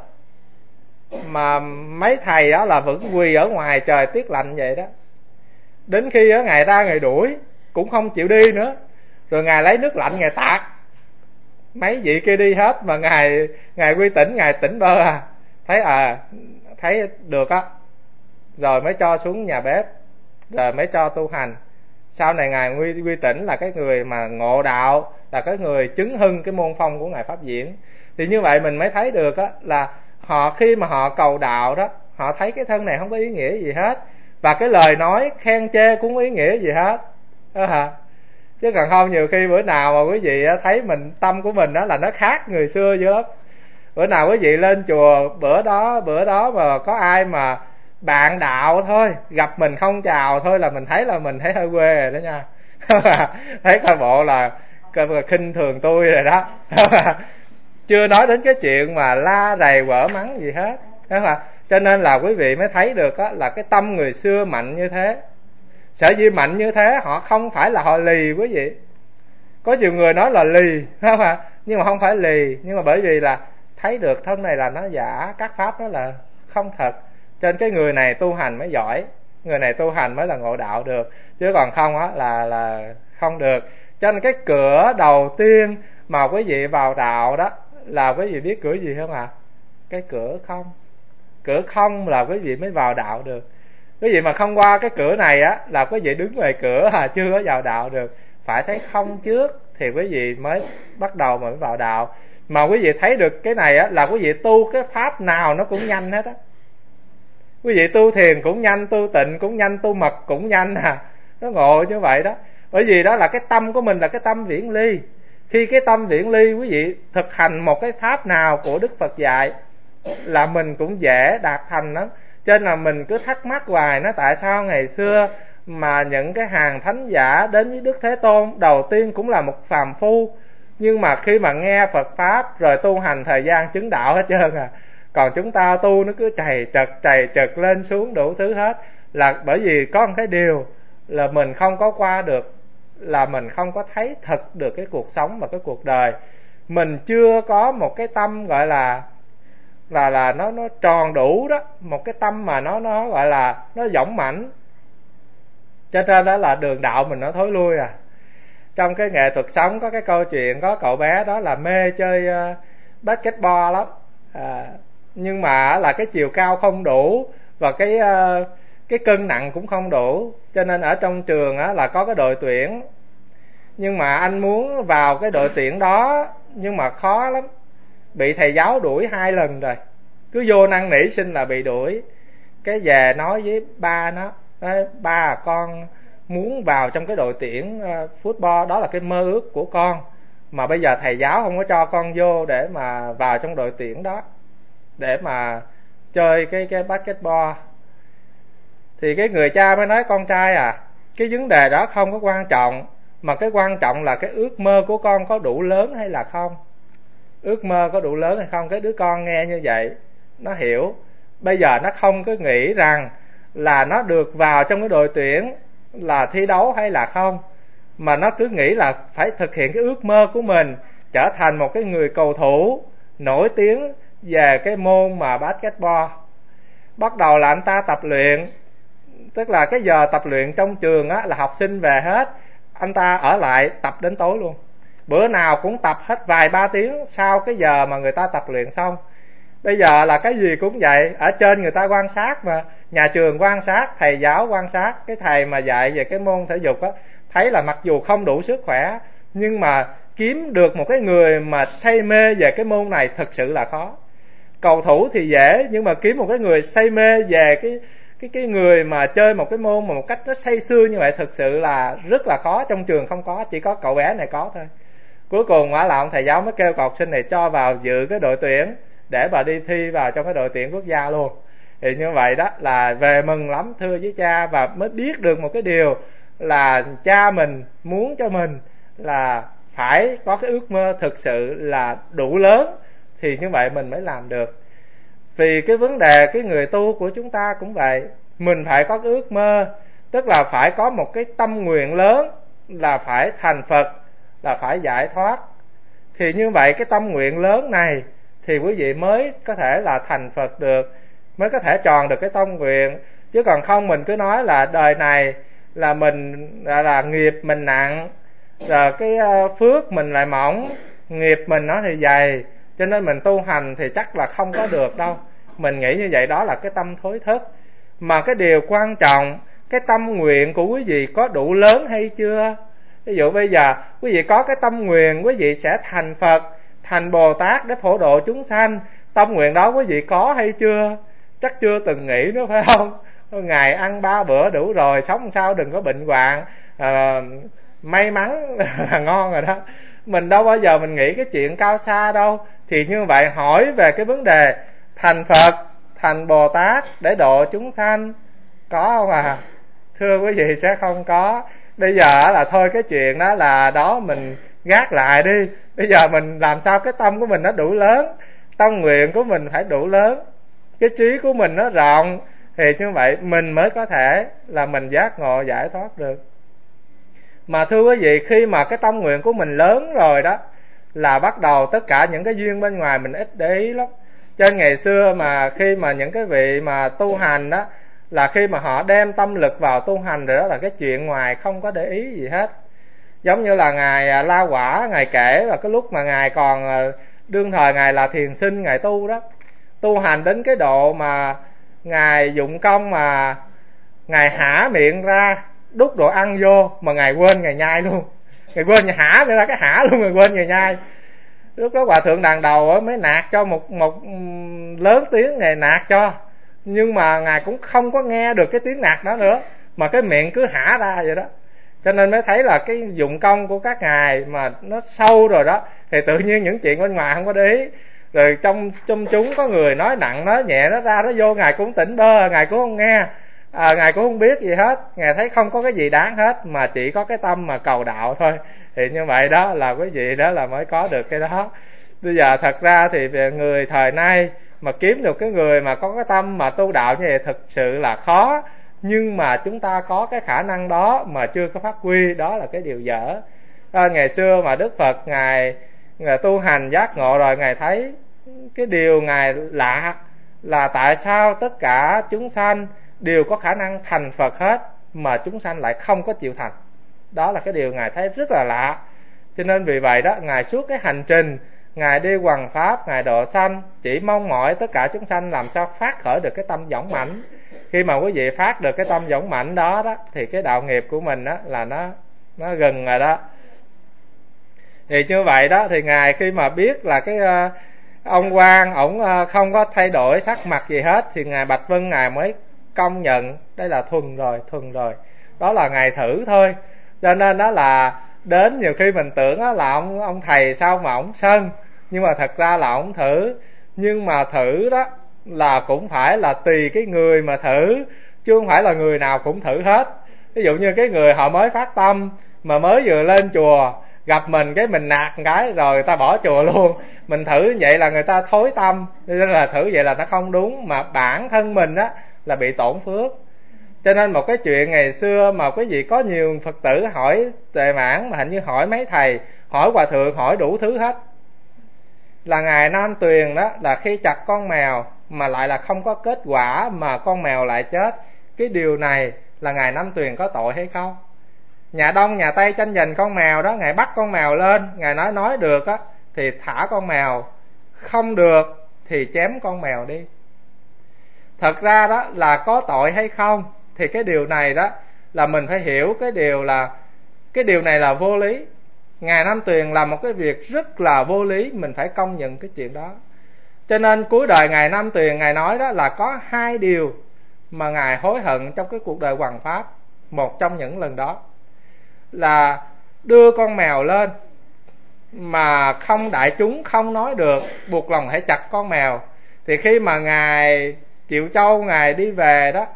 mà mấy thầy đó là vẫn quỳ ở ngoài trời tiết lạnh vậy đó. Đến khi đó Ngài ra Ngài đuổi cũng không chịu đi nữa, rồi Ngài lấy nước lạnh Ngài tạt, mấy vị kia đi hết mà Ngài Ngài Quy Tỉnh, Ngài tỉnh bơ à, thấy à thấy được á, rồi mới cho xuống nhà bếp, rồi mới cho tu hành. Sau này Ngài Quy, Quy Tỉnh là cái người mà ngộ đạo, là cái người chứng hưng cái môn phong của Ngài Pháp Diễn. Thì như vậy mình mới thấy được á, là họ khi mà họ cầu đạo đó, họ thấy cái thân này không có ý nghĩa gì hết, và cái lời nói khen chê cũng có ý nghĩa gì hết đó hả. Chứ còn không, nhiều khi bữa nào mà quý vị thấy mình tâm của mình đó là nó khác người xưa dữ lắm. Bữa nào quý vị lên chùa, bữa đó bữa đó mà có ai mà bạn đạo thôi, gặp mình không chào thôi là mình thấy là mình thấy hơi quê rồi đó nha. Thấy coi bộ là khinh thường tôi rồi đó. Chưa nói đến cái chuyện mà la rầy quở mắng gì hết. Cho nên là quý vị mới thấy được á, là cái tâm người xưa mạnh như thế. Sở dĩ mạnh như thế, họ không phải là họ lì quý vị. Có nhiều người nói là lì, không à? Nhưng mà không phải lì, nhưng mà bởi vì là thấy được thân này là nó giả, các pháp nó là không thật. Cho nên cái người này tu hành mới giỏi, người này tu hành mới là ngộ đạo được, chứ còn không á là là không được. Cho nên cái cửa đầu tiên mà quý vị vào đạo đó là quý vị biết cửa gì không ạ? À? Cái cửa không. Cửa không là quý vị mới vào đạo được. Quý vị mà không qua cái cửa này á là quý vị đứng ngoài cửa à, chưa có vào đạo được. Phải thấy không trước thì quý vị mới bắt đầu mà mới vào đạo. Mà quý vị thấy được cái này á là quý vị tu cái pháp nào nó cũng nhanh hết á. Quý vị tu thiền cũng nhanh, tu tịnh cũng nhanh, tu mật cũng nhanh à. Nó ngộ như vậy đó. Bởi vì đó là cái tâm của mình là cái tâm viễn ly. Khi cái tâm viễn ly, quý vị thực hành một cái pháp nào của Đức Phật dạy là mình cũng dễ đạt thành đó. Cho nên là mình cứ thắc mắc hoài, nó tại sao ngày xưa mà những cái hàng thánh giả đến với Đức Thế Tôn đầu tiên cũng là một phàm phu, nhưng mà khi mà nghe Phật Pháp rồi tu hành thời gian chứng đạo hết trơn à. Còn chúng ta tu nó cứ trầy trật trầy trật lên xuống đủ thứ hết, là bởi vì có một cái điều là mình không có qua được, là mình không có thấy thật được cái cuộc sống và cái cuộc đời. Mình chưa có một cái tâm gọi là là là nó nó tròn đủ đó, một cái tâm mà nó nó gọi là nó dõng mãnh. Cho nên đó là đường đạo mình nó thối lui à. Trong cái nghệ thuật sống có cái câu chuyện có cậu bé đó là mê chơi uh, basketball lắm à, nhưng mà là cái chiều cao không đủ và cái uh, cái cân nặng cũng không đủ, cho nên ở trong trường á, là có cái đội tuyển, nhưng mà anh muốn vào cái đội tuyển đó nhưng mà khó lắm, bị thầy giáo đuổi hai lần rồi, cứ vô năn nỉ xin là bị đuổi. Cái về nói với ba nó, Đấy, ba con muốn vào trong cái đội tuyển uh, football, đó là cái mơ ước của con, mà bây giờ thầy giáo không có cho con vô để mà vào trong đội tuyển đó để mà chơi cái cái basketball. Thì cái người cha mới nói con trai à, cái vấn đề đó không có quan trọng, mà cái quan trọng là cái ước mơ của con có đủ lớn hay là không. Ước mơ có đủ lớn hay không. Cái đứa con nghe như vậy nó hiểu. Bây giờ nó không có nghĩ rằng là nó được vào trong cái đội tuyển là thi đấu hay là không, mà nó cứ nghĩ là phải thực hiện cái ước mơ của mình, trở thành một cái người cầu thủ nổi tiếng về cái môn mà basketball. Bắt đầu là anh ta tập luyện, tức là cái giờ tập luyện trong trường á là học sinh về hết, anh ta ở lại tập đến tối luôn, bữa nào cũng tập hết vài ba tiếng sau cái giờ mà người ta tập luyện xong. Bây giờ là cái gì cũng vậy, ở trên người ta quan sát mà, nhà trường quan sát, thầy giáo quan sát, cái thầy mà dạy về cái môn thể dục á, thấy là mặc dù không đủ sức khỏe, nhưng mà kiếm được một cái người mà say mê về cái môn này thực sự là khó. Cầu thủ thì dễ, nhưng mà kiếm một cái người say mê về cái cái cái người mà chơi một cái môn mà một cách nó say sưa như vậy thực sự là rất là khó. Trong trường không có, chỉ có cậu bé này có thôi. Cuối cùng là ông thầy giáo mới kêu cậu học sinh này cho vào dự cái đội tuyển để bà đi thi vào trong cái đội tuyển quốc gia luôn. Thì như vậy đó là về mừng lắm thưa với cha, và mới biết được một cái điều là cha mình muốn cho mình là phải có cái ước mơ thực sự là đủ lớn, thì như vậy mình mới làm được. Vì cái vấn đề cái người tu của chúng ta cũng vậy, mình phải có cái ước mơ, tức là phải có một cái tâm nguyện lớn là phải thành Phật, là phải giải thoát. Thì như vậy cái tâm nguyện lớn này thì quý vị mới có thể là thành Phật được, mới có thể tròn được cái tâm nguyện. Chứ còn không mình cứ nói là đời này là mình là, là nghiệp mình nặng, rồi cái phước mình lại mỏng, nghiệp mình nó thì dày, cho nên mình tu hành thì chắc là không có được đâu. Mình nghĩ như vậy đó là cái tâm thối thức. Mà cái điều quan trọng, cái tâm nguyện của quý vị có đủ lớn hay chưa? Ví dụ bây giờ quý vị có cái tâm nguyện quý vị sẽ thành Phật, thành Bồ Tát để phổ độ chúng sanh, tâm nguyện đó quý vị có hay chưa? Chắc chưa từng nghĩ nữa phải không? Ngày ăn ba bữa đủ rồi, sống sao đừng có bệnh hoạn, à, may mắn là ngon rồi đó. Mình đâu bao giờ mình nghĩ cái chuyện cao xa đâu. Thì như vậy hỏi về cái vấn đề thành Phật, thành Bồ Tát để độ chúng sanh, có không à? Thưa quý vị sẽ không có. Bây giờ là thôi cái chuyện đó là đó mình gác lại đi. Bây giờ mình làm sao cái tâm của mình nó đủ lớn, tâm nguyện của mình phải đủ lớn, cái trí của mình nó rộng, thì như vậy mình mới có thể là mình giác ngộ giải thoát được. Mà thưa quý vị, khi mà cái tâm nguyện của mình lớn rồi đó là bắt đầu tất cả những cái duyên bên ngoài mình ít để ý lắm. Cho nên ngày xưa mà khi mà những cái vị mà tu hành đó, là khi mà họ đem tâm lực vào tu hành rồi đó là cái chuyện ngoài không có để ý gì hết. Giống như là ngài La Quả, ngài kể là cái lúc mà ngài còn đương thời ngài là thiền sinh, ngài tu đó, tu hành đến cái độ mà ngài dụng công mà ngài hả miệng ra đút đồ ăn vô mà ngài quên ngài nhai luôn. Ngài quên ngài hả miệng ra cái hả luôn, ngài quên ngài nhai. Lúc đó hòa thượng đàn đầu mới nạt cho một một lớn tiếng, ngài nạt cho, nhưng mà ngài cũng không có nghe được cái tiếng nạt đó nữa, mà cái miệng cứ hả ra vậy đó. Cho nên mới thấy là cái dụng công của các ngài mà nó sâu rồi đó, thì tự nhiên những chuyện bên ngoài không có để ý. Rồi trong trong chúng có người nói nặng nói nhẹ, nó ra nó vô ngài cũng tỉnh bơ, ngài cũng không nghe, à, ngài cũng không biết gì hết. Ngài thấy không có cái gì đáng hết, mà chỉ có cái tâm mà cầu đạo thôi. Thì như vậy đó là quý vị đó là mới có được cái đó. Bây giờ thật ra thì về người thời nay mà kiếm được cái người mà có cái tâm mà tu đạo như vậy thực sự là khó. Nhưng mà chúng ta có cái khả năng đó mà chưa có phát huy, đó là cái điều dở. À, ngày xưa mà Đức Phật ngài, ngài tu hành giác ngộ rồi, ngài thấy cái điều ngài lạ là tại sao tất cả chúng sanh đều có khả năng thành Phật hết mà chúng sanh lại không có chịu thành. Đó là cái điều ngài thấy rất là lạ. Cho nên vì vậy đó, ngài suốt cái hành trình ngài đi hoằng pháp, ngài độ sanh, chỉ mong mỏi tất cả chúng sanh làm sao phát khởi được cái tâm dũng mãnh. Khi mà quý vị phát được cái tâm dũng mãnh đó đó, thì cái đạo nghiệp của mình đó là nó nó gần rồi đó. Thì như vậy đó, thì ngài khi mà biết là cái uh, ông quan ổng uh, không có thay đổi sắc mặt gì hết, thì ngài Bạch Vân ngài mới công nhận đây là thuần rồi, thuần rồi. Đó là ngài thử thôi. Cho nên đó là đến nhiều khi mình tưởng đó là ông ông thầy sao mà ông sân, nhưng mà thật ra là ông thử. Nhưng mà thử đó là cũng phải là tùy cái người mà thử, chứ không phải là người nào cũng thử hết. Ví dụ như cái người họ mới phát tâm mà mới vừa lên chùa, gặp mình cái mình nạt một cái rồi người ta bỏ chùa luôn. Mình thử vậy là người ta thối tâm, nên là thử vậy là nó không đúng, mà bản thân mình á là bị tổn phước. Cho nên một cái chuyện ngày xưa mà quý vị có nhiều Phật tử hỏi Tuệ Mãn, mà hình như hỏi mấy thầy, hỏi hòa thượng, hỏi đủ thứ hết, là ngài Nam Tuyền đó là khi chặt con mèo mà lại là không có kết quả mà con mèo lại chết, cái điều này là ngài Nam Tuyền có tội hay không? Nhà Đông nhà Tây tranh giành con mèo đó, ngài bắt con mèo lên, ngài nói nói được á thì thả con mèo, không được thì chém con mèo đi. Thật ra đó là có tội hay không thì cái điều này đó là mình phải hiểu cái điều là cái điều này là vô lý. Ngài Nam Tuyền làm một cái việc rất là vô lý, mình phải công nhận cái chuyện đó. Cho nên cuối đời ngài Nam Tuyền ngài nói đó là có hai điều mà ngài hối hận trong cái cuộc đời hoằng pháp. Một trong những lần đó là đưa con mèo lên mà không đại chúng không nói được, buộc lòng phải chặt con mèo. Thì khi mà ngài Triệu Châu ngài đi về đó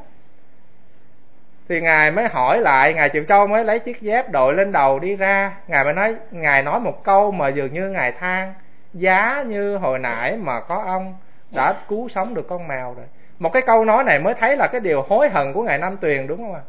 thì ngài mới hỏi lại, ngài Triệu Châu mới lấy chiếc dép đội lên đầu đi ra, ngài mới nói, ngài nói một câu mà dường như ngài than: giá như hồi nãy mà có ông đã cứu sống được con mèo rồi. Một cái câu nói này mới thấy là cái điều hối hận của ngài Nam Tuyền, đúng không ạ?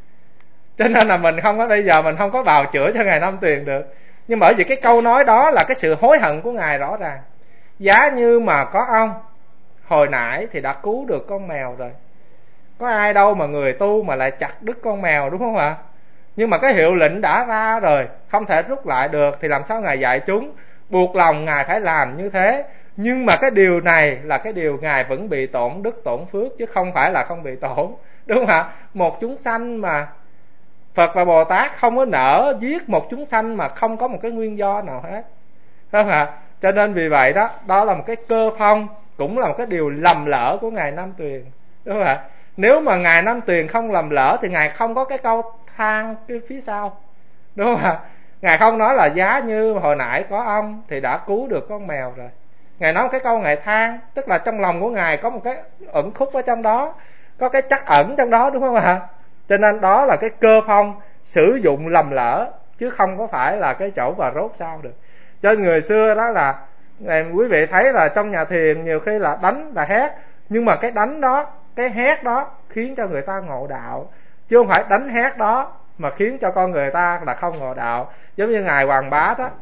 Cho nên là mình không có, bây giờ mình không có bào chữa cho ngài Nam Tuyền được, nhưng bởi vì cái câu nói đó là cái sự hối hận của ngài rõ ràng. Giá như mà có ông hồi nãy thì đã cứu được con mèo rồi. Có ai đâu mà người tu mà lại chặt đứt con mèo, đúng không ạ? Nhưng mà cái hiệu lệnh đã ra rồi, không thể rút lại được, thì làm sao ngài dạy chúng, buộc lòng ngài phải làm như thế. Nhưng mà cái điều này là cái điều ngài vẫn bị tổn đức tổn phước, chứ không phải là không bị tổn, đúng không ạ? Một chúng sanh mà Phật và Bồ Tát không có nỡ giết một chúng sanh mà không có một cái nguyên do nào hết, đúng không ạ? Cho nên vì vậy đó, đó là một cái cơ phong, cũng là một cái điều lầm lỡ của ngài Nam Tuyền, đúng không ạ? Nếu mà ngài Nam Tuyền không lầm lỡ thì ngài không có cái câu than cái phía sau, đúng không ạ? Ngài không nói là giá như hồi nãy có ông thì đã cứu được con mèo rồi. Ngài nói cái câu ngài than, tức là trong lòng của ngài có một cái ẩn khúc ở trong đó, có cái trắc ẩn trong đó, đúng không ạ? Cho nên đó là cái cơ phong sử dụng lầm lỡ, chứ không có phải là cái chỗ và rốt sao được. Cho nên người xưa đó là, quý vị thấy là trong nhà thiền nhiều khi là đánh là hét, nhưng mà cái đánh đó, cái hét đó khiến cho người ta ngộ đạo, chứ không phải đánh hét đó mà khiến cho con người ta là không ngộ đạo. Giống như ngài Hoàng Bá đó,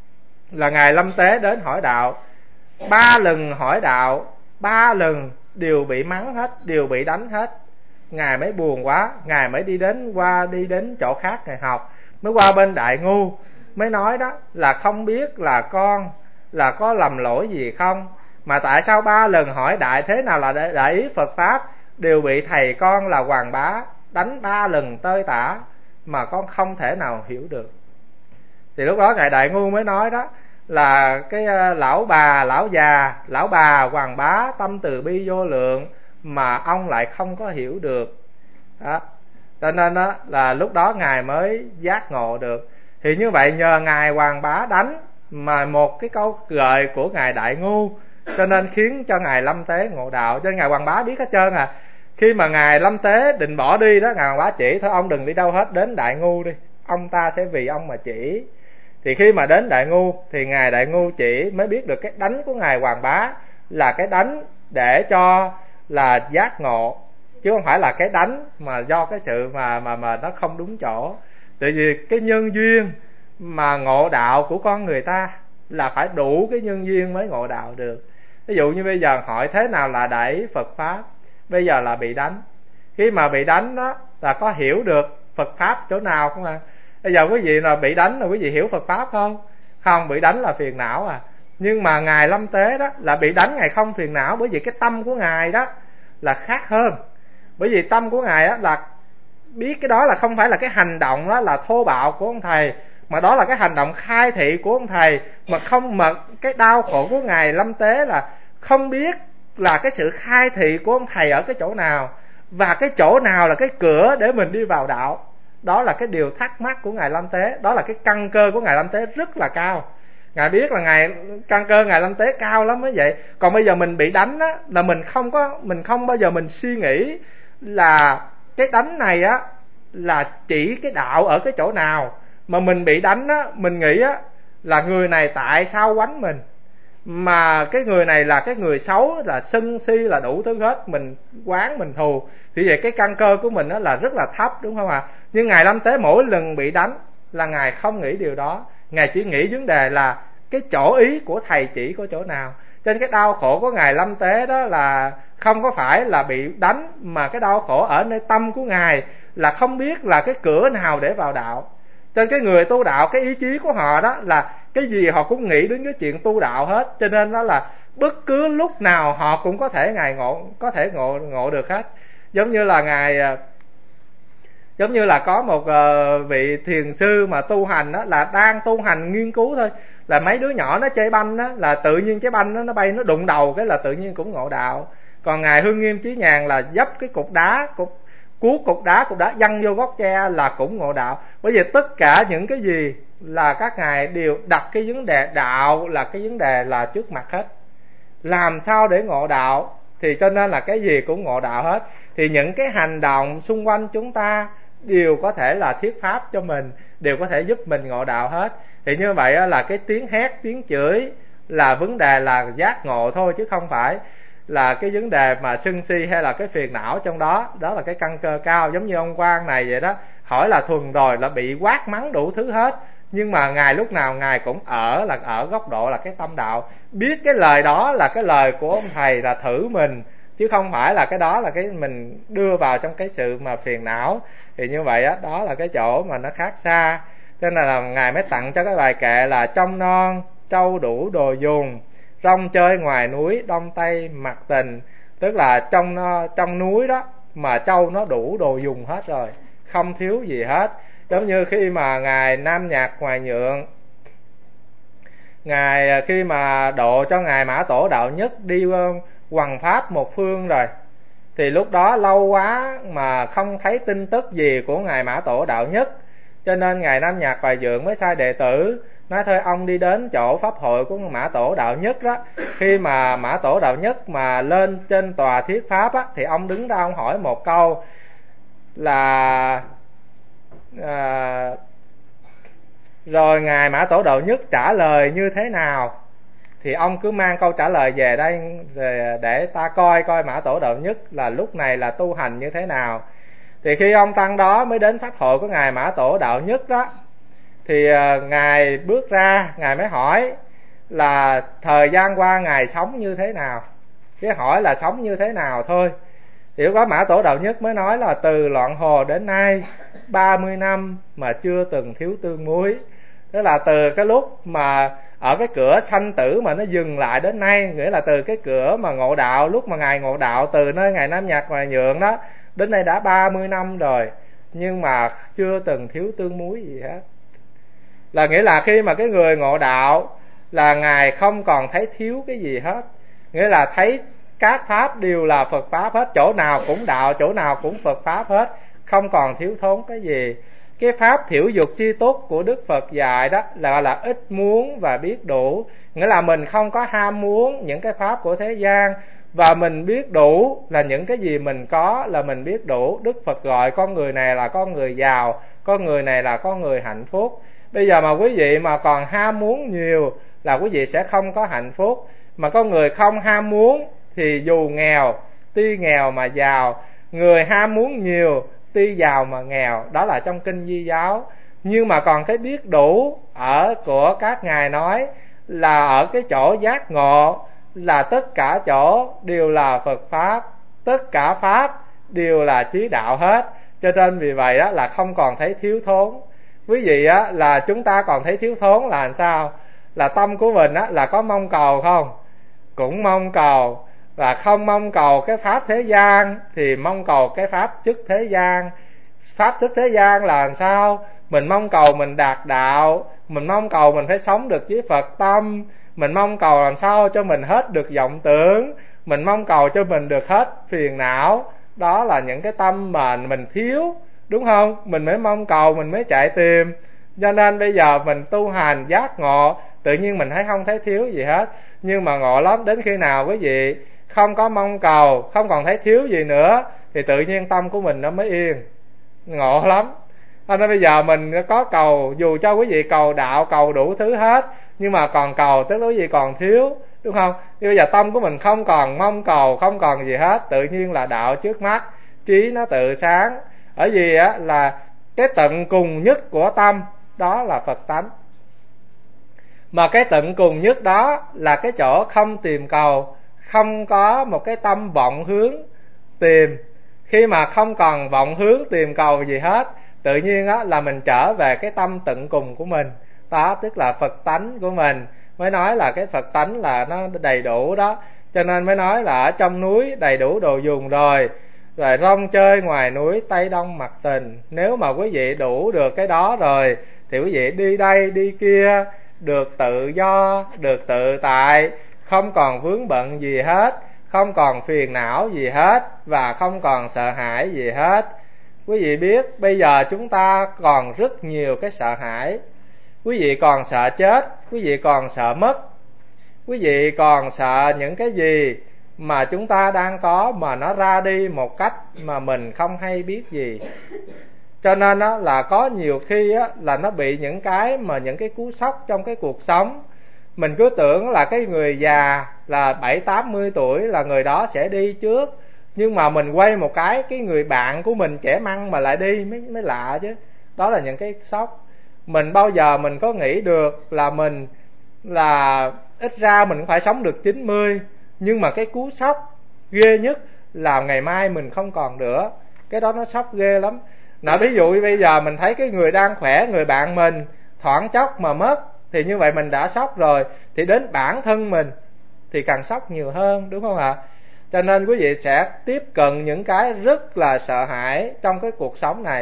là ngài Lâm Tế đến hỏi đạo, ba lần hỏi đạo, ba lần đều bị mắng hết, đều bị đánh hết. Ngài mới buồn quá, ngài mới đi đến qua đi đến chỗ khác ngài học, mới qua bên Đại Ngu, mới nói đó là không biết là con là có lầm lỗi gì không, mà tại sao ba lần hỏi đại thế nào là đại ý Phật pháp đều bị thầy con là Hoàng Bá đánh ba lần tơi tả mà con không thể nào hiểu được. Thì lúc đó ngài Đại Ngu mới nói đó là cái lão bà lão già lão bà Hoàng Bá tâm từ bi vô lượng mà ông lại không có hiểu được đó. Cho nên đó là lúc đó ngài mới giác ngộ được. Thì như vậy nhờ ngài Hoàng Bá đánh mà một cái câu gợi của ngài Đại Ngu, cho nên khiến cho ngài Lâm Tế ngộ đạo. Cho nên ngài Hoàng Bá biết hết trơn à. Khi mà ngài Lâm Tế định bỏ đi đó, ngài Hoàng Bá chỉ thôi ông đừng đi đâu hết, đến Đại Ngu đi, ông ta sẽ vì ông mà chỉ. Thì khi mà đến Đại Ngu thì ngài Đại Ngu chỉ mới biết được cái đánh của ngài Hoàng Bá là cái đánh để cho là giác ngộ, chứ không phải là cái đánh mà do cái sự mà mà mà nó không đúng chỗ. Tại vì cái nhân duyên mà ngộ đạo của con người ta là phải đủ cái nhân duyên mới ngộ đạo được. Ví dụ như bây giờ hỏi thế nào là đại ý Phật pháp, bây giờ là bị đánh. Khi mà bị đánh đó là có hiểu được Phật pháp chỗ nào không à? Bây giờ quý vị là bị đánh là quý vị hiểu Phật pháp không? Không, bị đánh là phiền não à. Nhưng mà ngài Lâm Tế đó là bị đánh ngài không phiền não, bởi vì cái tâm của ngài đó là khác hơn. Bởi vì tâm của ngài đó là biết cái đó là không phải là cái hành động đó là thô bạo của ông thầy, mà đó là cái hành động khai thị của ông thầy. Mà không, mà cái đau khổ của ngài Lâm Tế là không biết là cái sự khai thị của ông thầy ở cái chỗ nào, và cái chỗ nào là cái cửa để mình đi vào đạo. Đó là cái điều thắc mắc của Ngài Lâm Tế. Đó là cái căn cơ của Ngài Lâm Tế rất là cao. Ngài biết là Ngài căn cơ Ngài Lâm Tế cao lắm mới vậy. Còn bây giờ mình bị đánh á, là mình không có mình không bao giờ mình suy nghĩ là cái đánh này á là chỉ cái đạo ở cái chỗ nào, mà mình bị đánh á, mình nghĩ á là người này tại sao quánh mình, mà cái người này là cái người xấu, là sân si, là đủ thứ hết, mình oán mình thù. Thì vậy cái căn cơ của mình á là rất là thấp, đúng không ạ? Nhưng Ngài Lâm Tế mỗi lần bị đánh là Ngài không nghĩ điều đó. Ngài chỉ nghĩ vấn đề là cái chỗ ý của thầy chỉ có chỗ nào. Cho nên cái đau khổ của Ngài Lâm Tế đó là không có phải là bị đánh, mà cái đau khổ ở nơi tâm của Ngài là không biết là cái cửa nào để vào đạo. Cho nên cái người tu đạo, cái ý chí của họ đó là cái gì họ cũng nghĩ đến cái chuyện tu đạo hết. Cho nên đó là bất cứ lúc nào họ cũng có thể Ngài ngộ, có thể ngộ, ngộ được hết. Giống như là Ngài Giống như là có một vị thiền sư mà tu hành đó, là đang tu hành nghiên cứu thôi, là mấy đứa nhỏ nó chơi banh đó, là tự nhiên trái banh đó, nó bay nó đụng đầu cái là tự nhiên cũng ngộ đạo. Còn Ngài Hưng Nghiêm Chí Nhàn là dấp cái cục đá, cục cuốc cục đá, cục đá văng vô gốc tre là cũng ngộ đạo. Bởi vì tất cả những cái gì là các ngài đều đặt cái vấn đề đạo là cái vấn đề là trước mặt hết. Làm sao để ngộ đạo thì cho nên là cái gì cũng ngộ đạo hết. Thì những cái hành động xung quanh chúng ta đều có thể là thuyết pháp cho mình, đều có thể giúp mình ngộ đạo hết. Thì như vậy là cái tiếng hét, tiếng chửi là vấn đề là giác ngộ thôi, chứ không phải là cái vấn đề mà sân si hay là cái phiền não trong đó. Đó là cái căn cơ cao. Giống như ông Quang này vậy đó, hỏi là thuần rồi là bị quát mắng đủ thứ hết, nhưng mà Ngài lúc nào Ngài cũng ở là ở góc độ là cái tâm đạo, biết cái lời đó là cái lời của ông thầy là thử mình, chứ không phải là cái đó là cái mình đưa vào trong cái sự mà phiền não. Thì như vậy á, đó là cái chỗ mà nó khác xa. Cho nên là Ngài mới tặng cho cái bài kệ là trong non trâu đủ đồ dùng, rong chơi ngoài núi đông tây mặc tình. Tức là trong trong núi đó mà trâu nó đủ đồ dùng hết rồi, không thiếu gì hết. Giống như khi mà Ngài Nam Nhạc Hoài Nhượng, Ngài khi mà độ cho Ngài Mã Tổ Đạo Nhất đi hoằng pháp một phương rồi, thì lúc đó lâu quá mà không thấy tin tức gì của Ngài Mã Tổ Đạo Nhất, cho nên Ngài Nam Nhạc Hoài Nhượng mới sai đệ tử nói thôi ông đi đến chỗ pháp hội của Mã Tổ Đạo Nhất đó. Khi mà Mã Tổ Đạo Nhất mà lên trên tòa thuyết pháp á, thì ông đứng ra ông hỏi một câu là à, rồi Ngài Mã Tổ Đạo Nhất trả lời như thế nào, thì ông cứ mang câu trả lời về đây để ta coi coi Mã Tổ Đạo Nhất là lúc này là tu hành như thế nào. Thì khi ông tăng đó mới đến pháp hội của Ngài Mã Tổ Đạo Nhất đó, thì Ngài bước ra, Ngài mới hỏi là thời gian qua Ngài sống như thế nào. Cái hỏi là sống như thế nào thôi. Thì lúc đó Mã Tổ Đạo Nhất mới nói là từ loạn hồ đến nay ba mươi năm mà chưa từng thiếu tương muối. Tức là từ cái lúc mà ở cái cửa sanh tử mà nó dừng lại đến nay, nghĩa là từ cái cửa mà ngộ đạo, lúc mà Ngài ngộ đạo từ nơi Ngài Nam Nhạc Hoài Nhượng đó, đến nay đã ba mươi năm rồi, nhưng mà chưa từng thiếu tương muối gì hết. Là nghĩa là khi mà cái người ngộ đạo là Ngài không còn thấy thiếu cái gì hết. Nghĩa là thấy các pháp đều là Phật Pháp hết, chỗ nào cũng đạo, chỗ nào cũng Phật Pháp hết, không còn thiếu thốn cái gì. Cái pháp thiểu dục chi túc của Đức Phật dạy đó là là ít muốn và biết đủ. Nghĩa là mình không có ham muốn những cái pháp của thế gian, và mình biết đủ là những cái gì mình có là mình biết đủ. Đức Phật gọi con người này là con người giàu, con người này là con người hạnh phúc. Bây giờ mà quý vị mà còn ham muốn nhiều là quý vị sẽ không có hạnh phúc. Mà con người không ham muốn thì dù nghèo, tuy nghèo mà giàu. Người ham muốn nhiều, tuy giàu mà nghèo. Đó là trong kinh Di Giáo. Nhưng mà còn cái biết đủ ở của các ngài nói là ở cái chỗ giác ngộ, là tất cả chỗ đều là Phật Pháp, tất cả Pháp đều là trí đạo hết. Cho nên vì vậy đó là không còn thấy thiếu thốn. Quý vị á, là chúng ta còn thấy thiếu thốn là làm sao? Là tâm của mình á, là có mong cầu không? Cũng mong cầu. Và không mong cầu cái pháp thế gian thì mong cầu cái pháp xuất thế gian. Pháp xuất thế gian là làm sao? Mình mong cầu mình đạt đạo, mình mong cầu mình phải sống được với Phật tâm, mình mong cầu làm sao cho mình hết được vọng tưởng, mình mong cầu cho mình được hết phiền não. đó là những cái tâm mà mình thiếu, đúng không? Mình mới mong cầu, mình mới chạy tìm. Cho nên bây giờ mình tu hành giác ngộ, tự nhiên mình thấy không thấy thiếu gì hết. Nhưng mà ngộ lắm, đến khi nào quý vị không có mong cầu, không còn thấy thiếu gì nữa, thì tự nhiên tâm của mình nó mới yên. Ngộ lắm. Cho nên bây giờ mình có cầu, dù cho quý vị cầu đạo, cầu đủ thứ hết, nhưng mà còn cầu tức là quý vị còn thiếu, đúng không? Nhưng bây giờ tâm của mình không còn mong cầu, không còn gì hết, tự nhiên là đạo trước mắt, trí nó tự sáng. Ở vì á là cái tận cùng nhất của tâm đó là Phật tánh. Mà cái tận cùng nhất đó là cái chỗ không tìm cầu, không có một cái tâm vọng hướng tìm. Khi mà không còn vọng hướng tìm cầu gì hết, tự nhiên á là mình trở về cái tâm tận cùng của mình. Đó tức là Phật tánh của mình. Mới nói là cái Phật tánh là nó đầy đủ đó. Cho nên mới nói là ở trong núi đầy đủ đồ dùng rồi, rồi rong chơi ngoài núi Tây Đông mặc tình. Nếu mà quý vị đủ được cái đó rồi, thì quý vị đi đây đi kia được tự do, được tự tại, không còn vướng bận gì hết, không còn phiền não gì hết, và không còn sợ hãi gì hết. Quý vị biết bây giờ chúng ta còn rất nhiều cái sợ hãi. Quý vị còn sợ chết, quý vị còn sợ mất, quý vị còn sợ những cái gì mà chúng ta đang có mà nó ra đi một cách mà mình không hay biết gì. Cho nên á, là có nhiều khi á, là nó bị những cái mà những cái cú sốc trong cái cuộc sống. Mình cứ tưởng là cái người già là bảy tám mươi tuổi là người đó sẽ đi trước, nhưng mà mình quay một cái cái người bạn của mình trẻ măng mà lại đi mới mới lạ chứ. Đó là những cái sốc. Mình bao giờ mình có nghĩ được là mình là ít ra mình cũng phải sống được chín mươi, nhưng mà cái cú sốc ghê nhất là ngày mai mình không còn nữa. Cái đó nó sốc ghê lắm. Nào ví dụ bây giờ mình thấy cái người đang khỏe, người bạn mình thoảng chốc mà mất, thì như vậy mình đã sốc rồi, thì đến bản thân mình thì càng sốc nhiều hơn, đúng không ạ? Cho nên quý vị sẽ tiếp cận những cái rất là sợ hãi trong cái cuộc sống này.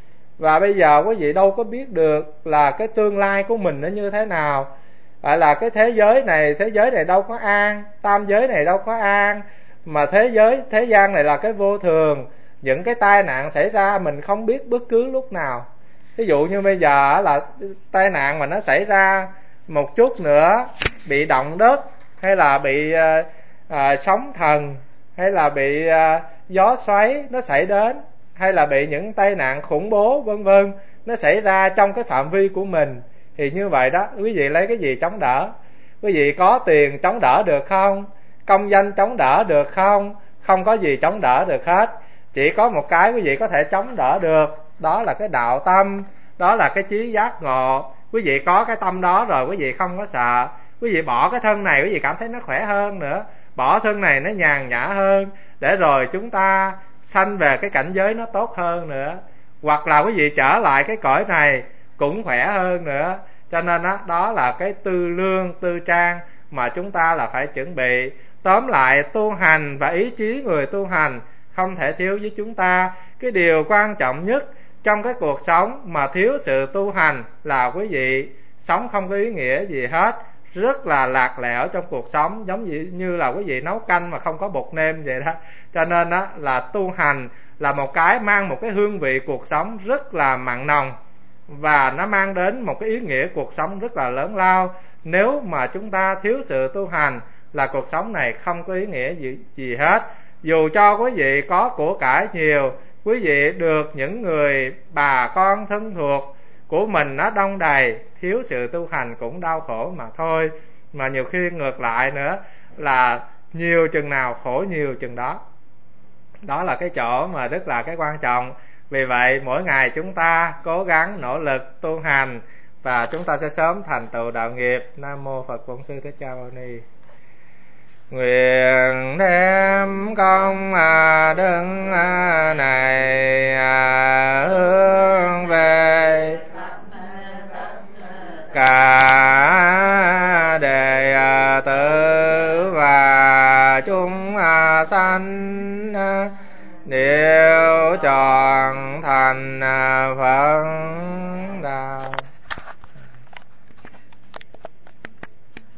Và bây giờ quý vị đâu có biết được là cái tương lai của mình nó như thế nào. Gọi là cái thế giới này, thế giới này đâu có an, tam giới này đâu có an, mà thế giới, thế gian này là cái vô thường. Những cái tai nạn xảy ra mình không biết bất cứ lúc nào. Ví dụ như bây giờ là tai nạn mà nó xảy ra một chút nữa, bị động đất, hay là bị uh, uh, sóng thần, hay là bị uh, gió xoáy nó xảy đến, hay là bị những tai nạn khủng bố vân vân nó xảy ra trong cái phạm vi của mình, thì như vậy đó, quý vị lấy cái gì chống đỡ? Quý vị có tiền chống đỡ được không? Công danh chống đỡ được không? Không có gì chống đỡ được hết. Chỉ có một cái quý vị có thể chống đỡ được, đó là cái đạo tâm, đó là cái trí giác ngộ. Quý vị có cái tâm đó rồi, quý vị không có sợ. Quý vị bỏ cái thân này, quý vị cảm thấy nó khỏe hơn nữa, bỏ thân này nó nhàn nhã hơn, để rồi chúng ta sanh về cái cảnh giới nó tốt hơn nữa. Hoặc là quý vị trở lại cái cõi này cũng khỏe hơn nữa. Cho nên đó, đó là cái tư lương, tư trang mà chúng ta là phải chuẩn bị. Tóm lại, tu hành và ý chí người tu hành không thể thiếu với chúng ta. Cái điều quan trọng nhất trong cái cuộc sống mà thiếu sự tu hành là quý vị sống không có ý nghĩa gì hết, rất là lạc lẽo trong cuộc sống, giống như là quý vị nấu canh mà không có bột nêm vậy đó. Cho nên đó là tu hành là một cái mang một cái hương vị cuộc sống rất là mặn nồng, và nó mang đến một cái ý nghĩa cuộc sống rất là lớn lao. Nếu mà chúng ta thiếu sự tu hành là cuộc sống này không có ý nghĩa gì, gì hết. Dù cho quý vị có của cải nhiều, quý vị được những người bà con thân thuộc của mình nó đông đầy, thiếu sự tu hành cũng đau khổ mà thôi. Mà nhiều khi ngược lại nữa là nhiều chừng nào khổ nhiều chừng đó. Đó là cái chỗ mà rất là cái quan trọng. Vì vậy mỗi ngày chúng ta cố gắng nỗ lực tu hành, và chúng ta sẽ sớm thành tựu đạo nghiệp. Nam mô Phật Bổn Sư Thích Ca Mâu Ni. Nguyện đem công đức này hướng về cả đệ tử và chúng sanh, nếu tròn thành Phật đạo.